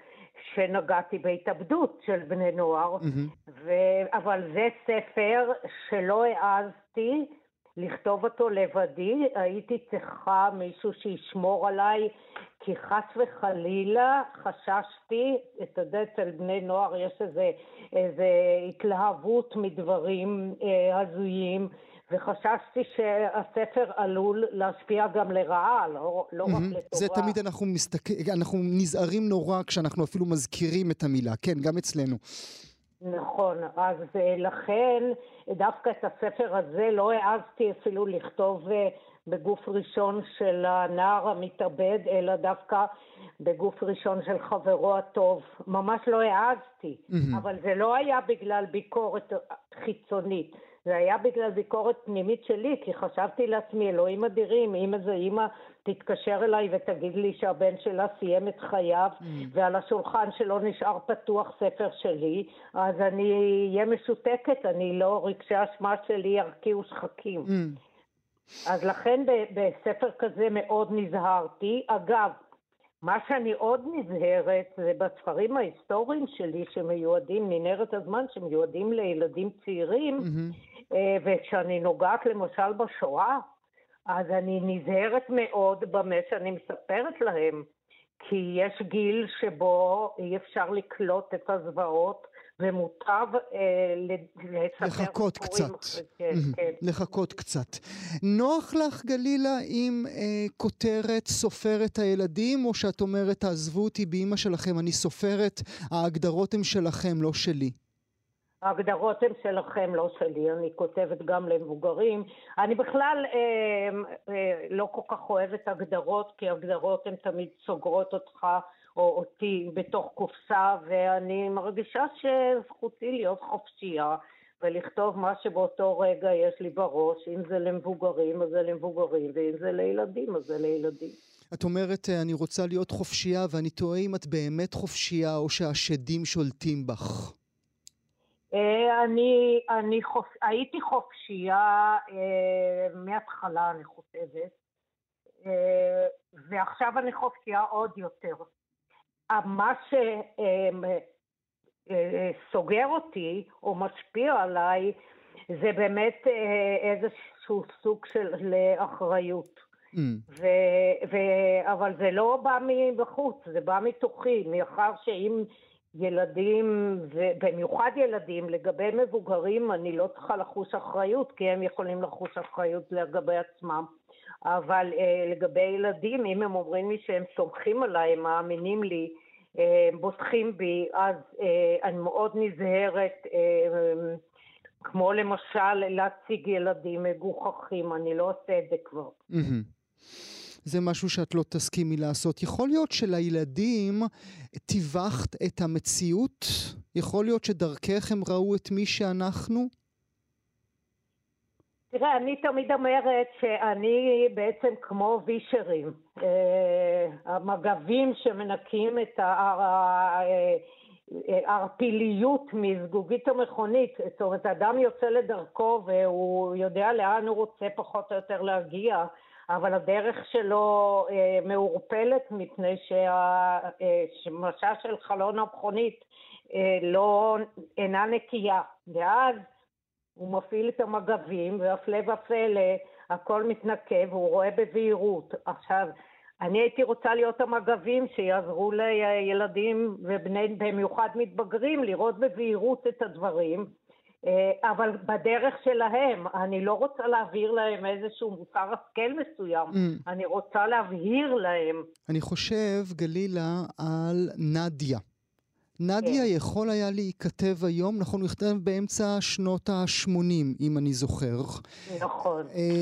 שנגעתי בהתאבדות של בני נוער, mm-hmm. ו... אבל זה ספר שלא העזתי לכתוב אותו לבדי, הייתי צריכה מישהו שישמור עליי, כי חס וחלילה חששתי, אתה יודע, אצל בני נוער יש איזה, איזה התלהבות מדברים אה, הזויים, וחששתי שהספר עלול להשפיע גם לרעה, לא, לא mm-hmm. רק לטובה. זה תמיד אנחנו, מסתכל, אנחנו נזהרים נורא כשאנחנו אפילו מזכירים את המילה, כן, גם אצלנו. נכון, אז לכן דווקא את הספר הזה לא העזתי אפילו לכתוב בגוף ראשון של הנער המתאבד, אלא דווקא בגוף ראשון של חברו הטוב. ממש לא העזתי, mm-hmm. אבל זה לא היה בגלל ביקורת חיצונית. זה היה בגלל ביקורת פנימית שלי, כי חשבתי לעצמי, אלוהים אדירים, אם איזה אמא תתקשר אליי ותגיד לי שהבן שלה סיים את חייו, mm. ועל השולחן שלו נשאר פתוח ספר שלי, אז אני אהיה משותקת, אני לא, רגשי האשמה שלי ירקיעו שחקים. Mm. אז לכן בספר כזה מאוד נזהרתי. אגב, מה שאני עוד נזהרת זה בספרים ההיסטוריים שלי שמיועדים, מנהרת הזמן, שמיועדים לילדים צעירים, mm-hmm. וכשאני נוגעת למשל בשואה, אז אני נזהרת מאוד במה שאני מספרת להם, כי יש גיל שבו אי אפשר לקלוט את הזוועות, ומוטב אה, לספר לחכות קצת. כן, כן. לחכות קצת. נוח לך, גלילה, עם אה, כותרת סופרת הילדים, או שאת אומרת, תעזבו אותי באמא שלכם, אני סופרת, ההגדרות הן שלכם, לא שלי? ההגדרות הן שלכם, לא שלי. אני כותבת גם למבוגרים. אני בכלל אה, אה, לא כל כך אוהבת הגדרות, כי הגדרות הן תמיד סוגרות אותך, או אותי בתוך קופסה, ואני מרגישה שזכותי להיות חופשייה, ולכתוב מה שבאותו רגע יש לי בראש, אם זה למבוגרים, אז זה למבוגרים, ואם זה לילדים, אז זה לילדים. את אומרת, אני רוצה להיות חופשייה, ואני תוהה אם את באמת חופשייה, או שהשדים שולטים בך. אני, אני חופ... הייתי חופשייה מההתחלה, אני חושבת, ועכשיו אני חופשייה עוד יותר. מה שסוגר אותי או משפיע עליי זה באמת איזשהו סוג של אחריות. Mm. ו, ו, אבל זה לא בא מבחוץ, זה בא מתוכי, מאחר שאם ילדים, ובמיוחד ילדים, לגבי מבוגרים אני לא צריכה לחוש אחריות, כי הם יכולים לחוש אחריות לגבי עצמם. אבל אה, לגבי ילדים, אם הם אומרים לי שהם סומכים עליי, הם מאמינים לי, אה, בוטחים בי, אז אה, אני מאוד נזהרת, אה, כמו למשל להציג ילדים מגוחכים, אני לא עושה את זה כבר. זה משהו שאת לא תסכימי לעשות. יכול להיות שלילדים טיווחת את המציאות? יכול להיות שדרכך הם ראו את מי שאנחנו? תראה, אני תמיד אומרת שאני בעצם כמו וישרים, המגבים שמנקים את הערפיליות מזגוגית המכונית. זאת אומרת, האדם יוצא לדרכו והוא יודע לאן הוא רוצה פחות או יותר להגיע, אבל הדרך שלו מעורפלת מפני שהשמשה של חלון המכונית לא אינה נקייה, ואז הוא מפעיל את המגבים, והפלא ופלא, הכל מתנקה, והוא רואה בבהירות. עכשיו, אני הייתי רוצה להיות המגבים שיעזרו לילדים, ובני במיוחד מתבגרים, לראות בבהירות את הדברים, אבל בדרך שלהם, אני לא רוצה להעביר להם איזשהו מוסר השכל מסוים, mm. אני רוצה להבהיר להם. אני חושב, גלילה, על נדיה. נדיה כן. יכול היה להיכתב היום, נכון, הוא יכתב באמצע שנות ה-שמונים, אם אני זוכר. נכון.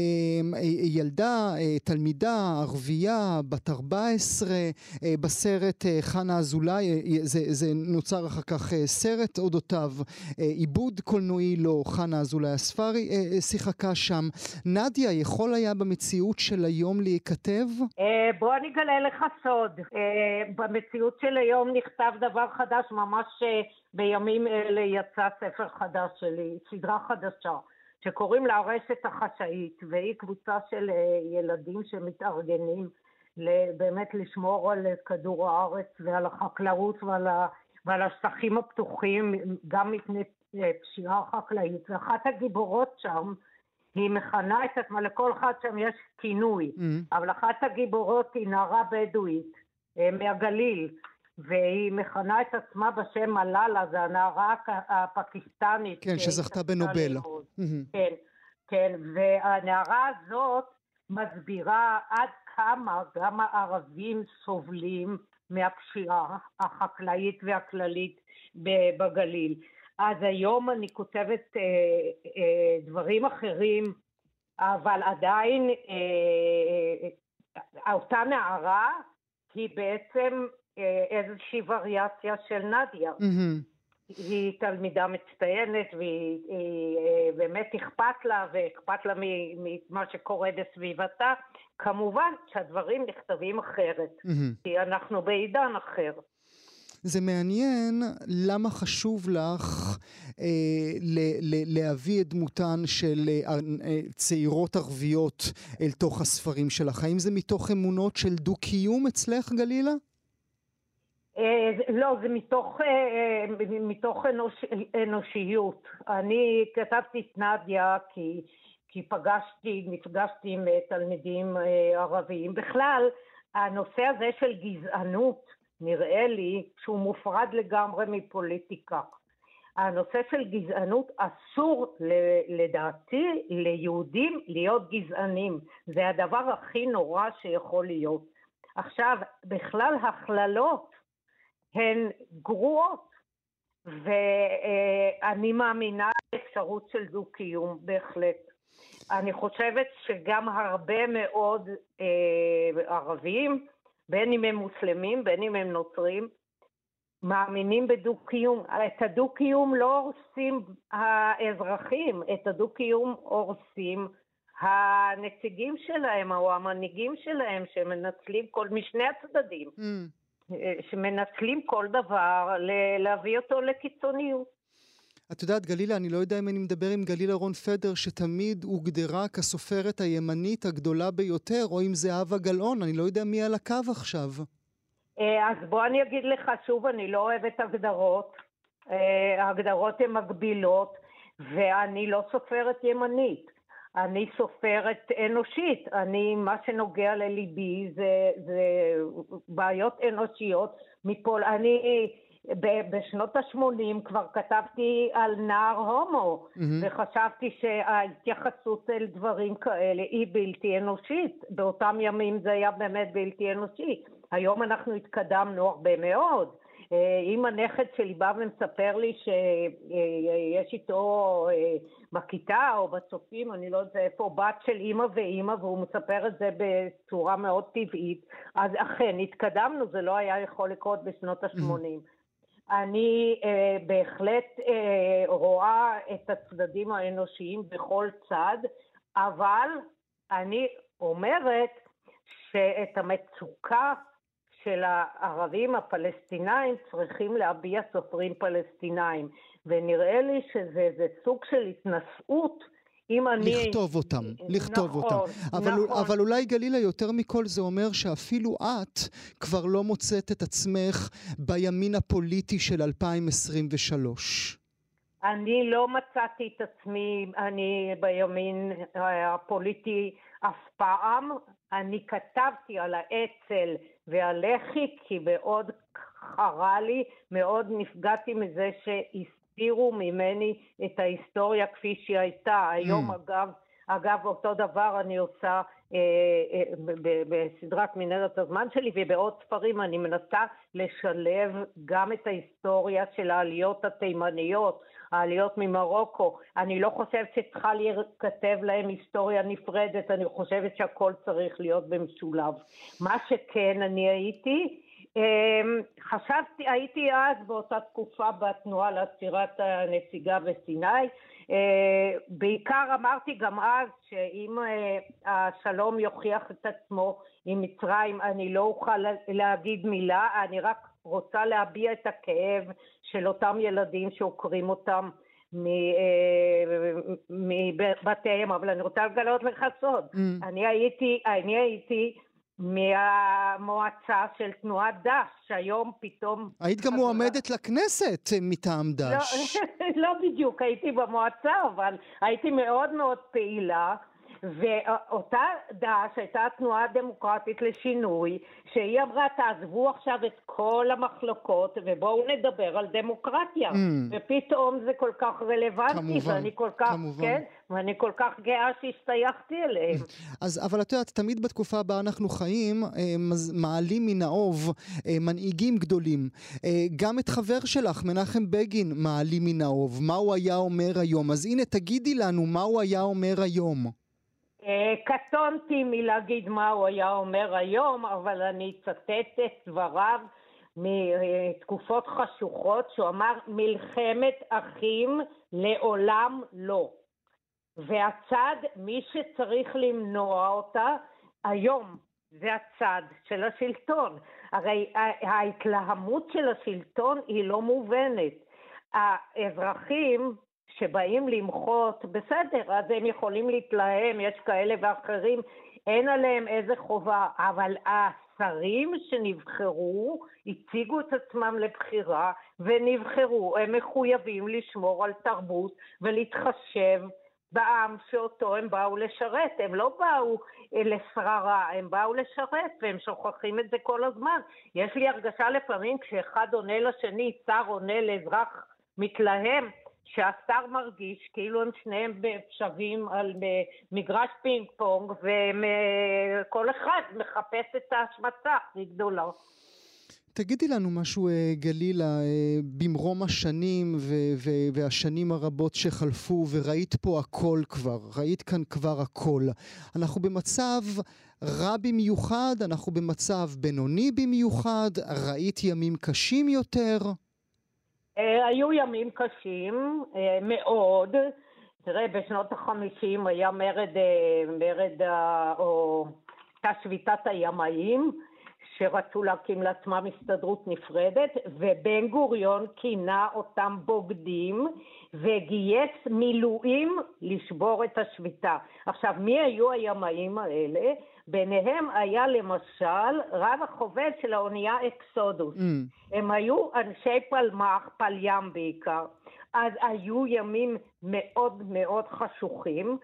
ילדה, תלמידה, ערבייה, בת ארבע עשרה, בסרט חנה אזולאי, זה, זה נוצר אחר כך סרט אודותיו, עיבוד קולנועי לו, חנה אזולאי הספרי, שיחקה שם. נדיה יכול היה במציאות של היום להיכתב? בוא אני אגלה לך סוד. במציאות של היום נכתב דבר חדש, ממש בימים אלה יצא ספר חדש שלי, סדרה חדשה, שקוראים לה הרשת החשאית, והיא קבוצה של ילדים שמתארגנים באמת לשמור על כדור הארץ ועל החקלאות ועל, ה, ועל השטחים הפתוחים, גם מפני פשיעה חקלאית. ואחת הגיבורות שם, היא מכנה את עצמה, לכל אחד שם יש כינוי, mm-hmm. אבל אחת הגיבורות היא נערה בדואית מהגליל, והיא מכנה את עצמה בשם מלאלה, זה הנערה הפקיסטנית. כן, שזכתה בנובל. כן, כן, והנערה הזאת מסבירה עד כמה גם הערבים סובלים מהפשיעה החקלאית והכללית בגליל. אז היום אני כותבת אה, אה, דברים אחרים, אבל עדיין אה, אה, אותה נערה היא בעצם איזושהי וריאציה של נדיה. Mm-hmm. היא תלמידה מצטיינת, והיא היא, באמת אכפת לה, ואכפת לה ממה שקורה בסביבתה. כמובן שהדברים נכתבים אחרת, mm-hmm. כי אנחנו בעידן אחר. זה מעניין למה חשוב לך אה, ל- ל- להביא את דמותן של אה, אה, צעירות ערביות אל תוך הספרים שלך. האם זה מתוך אמונות של דו-קיום אצלך, גלילה? לא, זה מתוך, מתוך אנוש, אנושיות. אני כתבתי את נדיה כי, כי פגשתי, נפגשתי עם תלמידים ערביים. בכלל, הנושא הזה של גזענות נראה לי שהוא מופרד לגמרי מפוליטיקה. הנושא של גזענות אסור לדעתי ליהודים להיות גזענים. זה הדבר הכי נורא שיכול להיות. עכשיו, בכלל הכללות הן גרועות, ואני מאמינה באפשרות של דו-קיום בהחלט. אני חושבת שגם הרבה מאוד ערבים, בין אם הם מוסלמים, בין אם הם נוצרים, מאמינים בדו-קיום. את הדו-קיום לא הורסים האזרחים, את הדו-קיום הורסים הנציגים שלהם או המנהיגים שלהם, שמנצלים כל משני הצדדים. Mm. שמנצלים כל דבר להביא אותו לקיצוניות. את יודעת, גלילה, אני לא יודע אם אני מדבר עם גלילה רון פדר, שתמיד הוגדרה כסופרת הימנית הגדולה ביותר, או אם זה אהבה גלאון, אני לא יודע מי על הקו עכשיו. אז בוא אני אגיד לך שוב, אני לא אוהבת הגדרות. ההגדרות הן מגבילות, ואני לא סופרת ימנית. אני סופרת אנושית, אני, מה שנוגע לליבי זה, זה בעיות אנושיות מפול. אני ב, בשנות ה-שמונים כבר כתבתי על נער הומו, mm-hmm. וחשבתי שההתייחסות אל דברים כאלה היא בלתי אנושית. באותם ימים זה היה באמת בלתי אנושי. היום אנחנו התקדמנו הרבה מאוד. אם הנכד שלי בא ומספר לי שיש איתו בכיתה או בצופים, אני לא יודע איפה, בת של אמא ואמא, והוא מספר את זה בצורה מאוד טבעית, אז אכן התקדמנו, זה לא היה יכול לקרות בשנות ה-שמונים. אני אה, בהחלט אה, רואה את הצדדים האנושיים בכל צד, אבל אני אומרת שאת המצוקה של הערבים הפלסטינאים צריכים להביע סופרים פלסטינאים, ונראה לי שזה זה סוג של התנסות, אם אני... לכתוב אותם, לכתוב נכון, אותם. אבל, נכון. אבל אולי גלילה יותר מכל זה אומר שאפילו את כבר לא מוצאת את עצמך בימין הפוליטי של אלפיים עשרים ושלוש. אני לא מצאתי את עצמי, אני בימין הפוליטי אף פעם. אני כתבתי על האצ"ל והלח"י כי מאוד חרה לי, מאוד נפגעתי מזה הסתירו ממני את ההיסטוריה כפי שהיא הייתה. היום אגב, אגב אותו דבר אני עושה אה, אה, בסדרת מנהרת הזמן שלי, ובעוד ספרים אני מנסה לשלב גם את ההיסטוריה של העליות התימניות, העליות ממרוקו. אני לא חושבת שצריכה להיכתב להם היסטוריה נפרדת, אני חושבת שהכל צריך להיות במשולב. מה שכן אני הייתי, חשבתי, הייתי אז באותה תקופה בתנועה לעצירת הנסיגה בסיני, בעיקר אמרתי גם אז שאם השלום יוכיח את עצמו עם מצרים אני לא אוכל להגיד מילה, אני רק רוצה להביע את הכאב של אותם ילדים שעוקרים אותם מבתיהם, אבל אני רוצה לגלות לך סוד, אני הייתי, אני הייתי מהמועצה של תנועת דש, שהיום פתאום... היית גם מועמדת לכנסת מטעם דש. לא, לא בדיוק, הייתי במועצה, אבל הייתי מאוד מאוד פעילה, ואותה דש הייתה תנועה דמוקרטית לשינוי, שהיא אמרה, תעזבו עכשיו את כל המחלוקות, ובואו נדבר על דמוקרטיה. Mm. ופתאום זה כל כך רלוונטי, כמובן, ואני כל כך, כמובן. כן, ואני כל כך גאה שהסתייחתי אליהם. אז, אבל את יודעת, תמיד בתקופה הבאה אנחנו חיים, מעלים מן האוב מנהיגים גדולים. גם את חבר שלך, מנחם בגין, מעלים מן האוב. מה הוא היה אומר היום? אז הנה, תגידי לנו מה הוא היה אומר היום. קטונתי מלהגיד מה הוא היה אומר היום, אבל אני אצטט את דבריו מתקופות חשוכות, שהוא אמר מלחמת אחים לעולם לא. והצד, מי שצריך למנוע אותה היום, זה הצד של השלטון. הרי ההתלהמות של השלטון היא לא מובנת. האזרחים שבאים למחות, בסדר, אז הם יכולים להתלהם, יש כאלה ואחרים, אין עליהם איזה חובה, אבל השרים שנבחרו, הציגו את עצמם לבחירה, ונבחרו, הם מחויבים לשמור על תרבות, ולהתחשב בעם שאותו הם באו לשרת, הם לא באו לשררה, הם באו לשרת, והם שוכחים את זה כל הזמן. יש לי הרגשה לפעמים, כשאחד עונה לשני, שר עונה לאזרח מתלהם, שהשר מרגיש כאילו הם שניהם שווים על מגרש פינג פונג, וכל אחד מחפש את ההשמצה הכי גדולה. תגידי לנו משהו, גלילה, במרום השנים והשנים הרבות שחלפו, וראית פה הכל כבר, ראית כאן כבר הכל. אנחנו במצב רע במיוחד, אנחנו במצב בינוני במיוחד, ראית ימים קשים יותר? היו ימים קשים מאוד. תראה, בשנות החמישים היה מרד, מרד או שביתת הימאים, שרצו להקים לעצמם הסתדרות נפרדת, ובן גוריון כינה אותם בוגדים, וגייס מילואים לשבור את השביתה. עכשיו, מי היו הימאים האלה? ביניהם היה למשל רב החובל של האונייה אקסודוס. Mm. הם היו אנשי פלמח, פלים בעיקר. אז היו ימים מאוד מאוד חשוכים.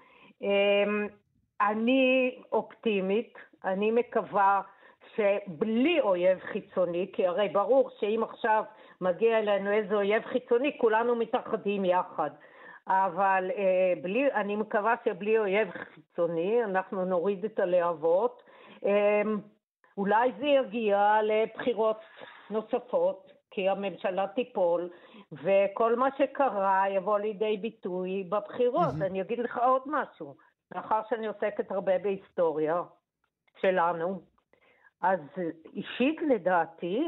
אני אופטימית, אני מקווה שבלי אויב חיצוני, כי הרי ברור שאם עכשיו מגיע אלינו איזה אויב חיצוני, כולנו מתאחדים יחד. אבל אה, בלי, אני מקווה שבלי אויב חיצוני, אנחנו נוריד את הלהבות. אה, אולי זה יגיע לבחירות נוספות, כי הממשלה תיפול, וכל מה שקרה יבוא לידי ביטוי בבחירות. Mm-hmm. אני אגיד לך עוד משהו, לאחר שאני עוסקת הרבה בהיסטוריה שלנו, אז אישית לדעתי,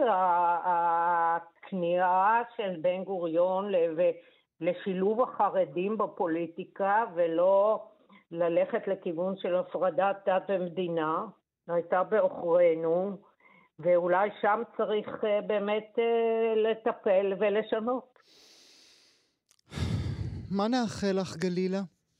הכניעה של בן גוריון לשילוב החרדים בפוליטיקה, ולא ללכת לכיוון של הפרדת דת ומדינה, הייתה באוכרנו, ואולי שם צריך באמת לטפל ולשנות. מה נאחל לך, גלילה?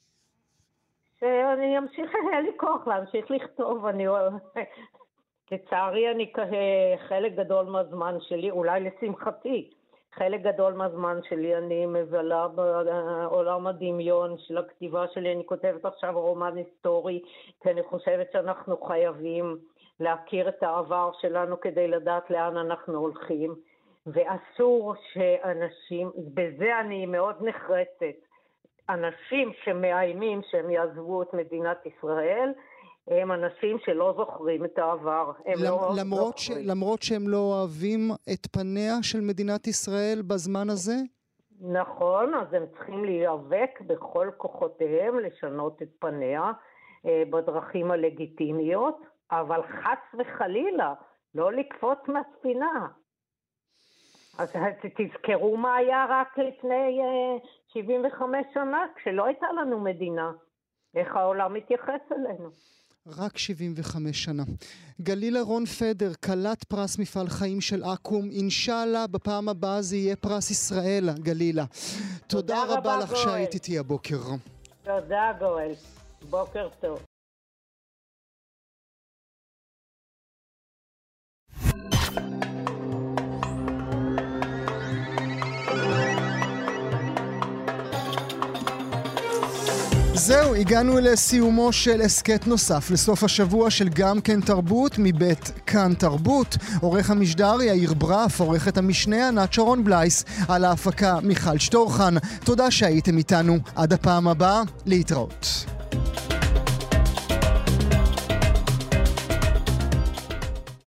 שאני אמשיך, אין לי כוח להמשיך לכתוב, אני לצערי אני חלק גדול מהזמן שלי, אולי לשמחתי, חלק גדול מהזמן שלי אני מבלה בעולם הדמיון של הכתיבה שלי. אני כותבת עכשיו רומן היסטורי, כי אני חושבת שאנחנו חייבים להכיר את העבר שלנו כדי לדעת לאן אנחנו הולכים. ואסור שאנשים, בזה אני מאוד נחרצת, אנשים שמאיימים שהם יעזבו את מדינת ישראל, הם אנשים שלא זוכרים את העבר. לא למרות, ש... למרות שהם לא אוהבים את פניה של מדינת ישראל בזמן הזה? נכון, אז הם צריכים להיאבק בכל כוחותיהם לשנות את פניה בדרכים הלגיטימיות, אבל חס וחלילה לא לקפוץ מהספינה. אז תזכרו מה היה רק לפני שבעים וחמש שנה, כשלא הייתה לנו מדינה. איך העולם מתייחס אלינו. רק שבעים וחמש שנה. גלילה רון פדר, כלת פרס מפעל חיים של אקו"ם, אינשאללה בפעם הבאה זה יהיה פרס ישראל, גלילה. תודה, תודה רבה לך שהיית איתי הבוקר. תודה גואל, בוקר טוב. זהו, הגענו לסיומו של הסקט נוסף לסוף השבוע של גם כן תרבות מבית כאן תרבות. עורך המשדר יאיר ברף, עורכת המשנה ענת שרון בלייס, על ההפקה מיכל שטורחן. תודה שהייתם איתנו, עד הפעם הבאה, להתראות.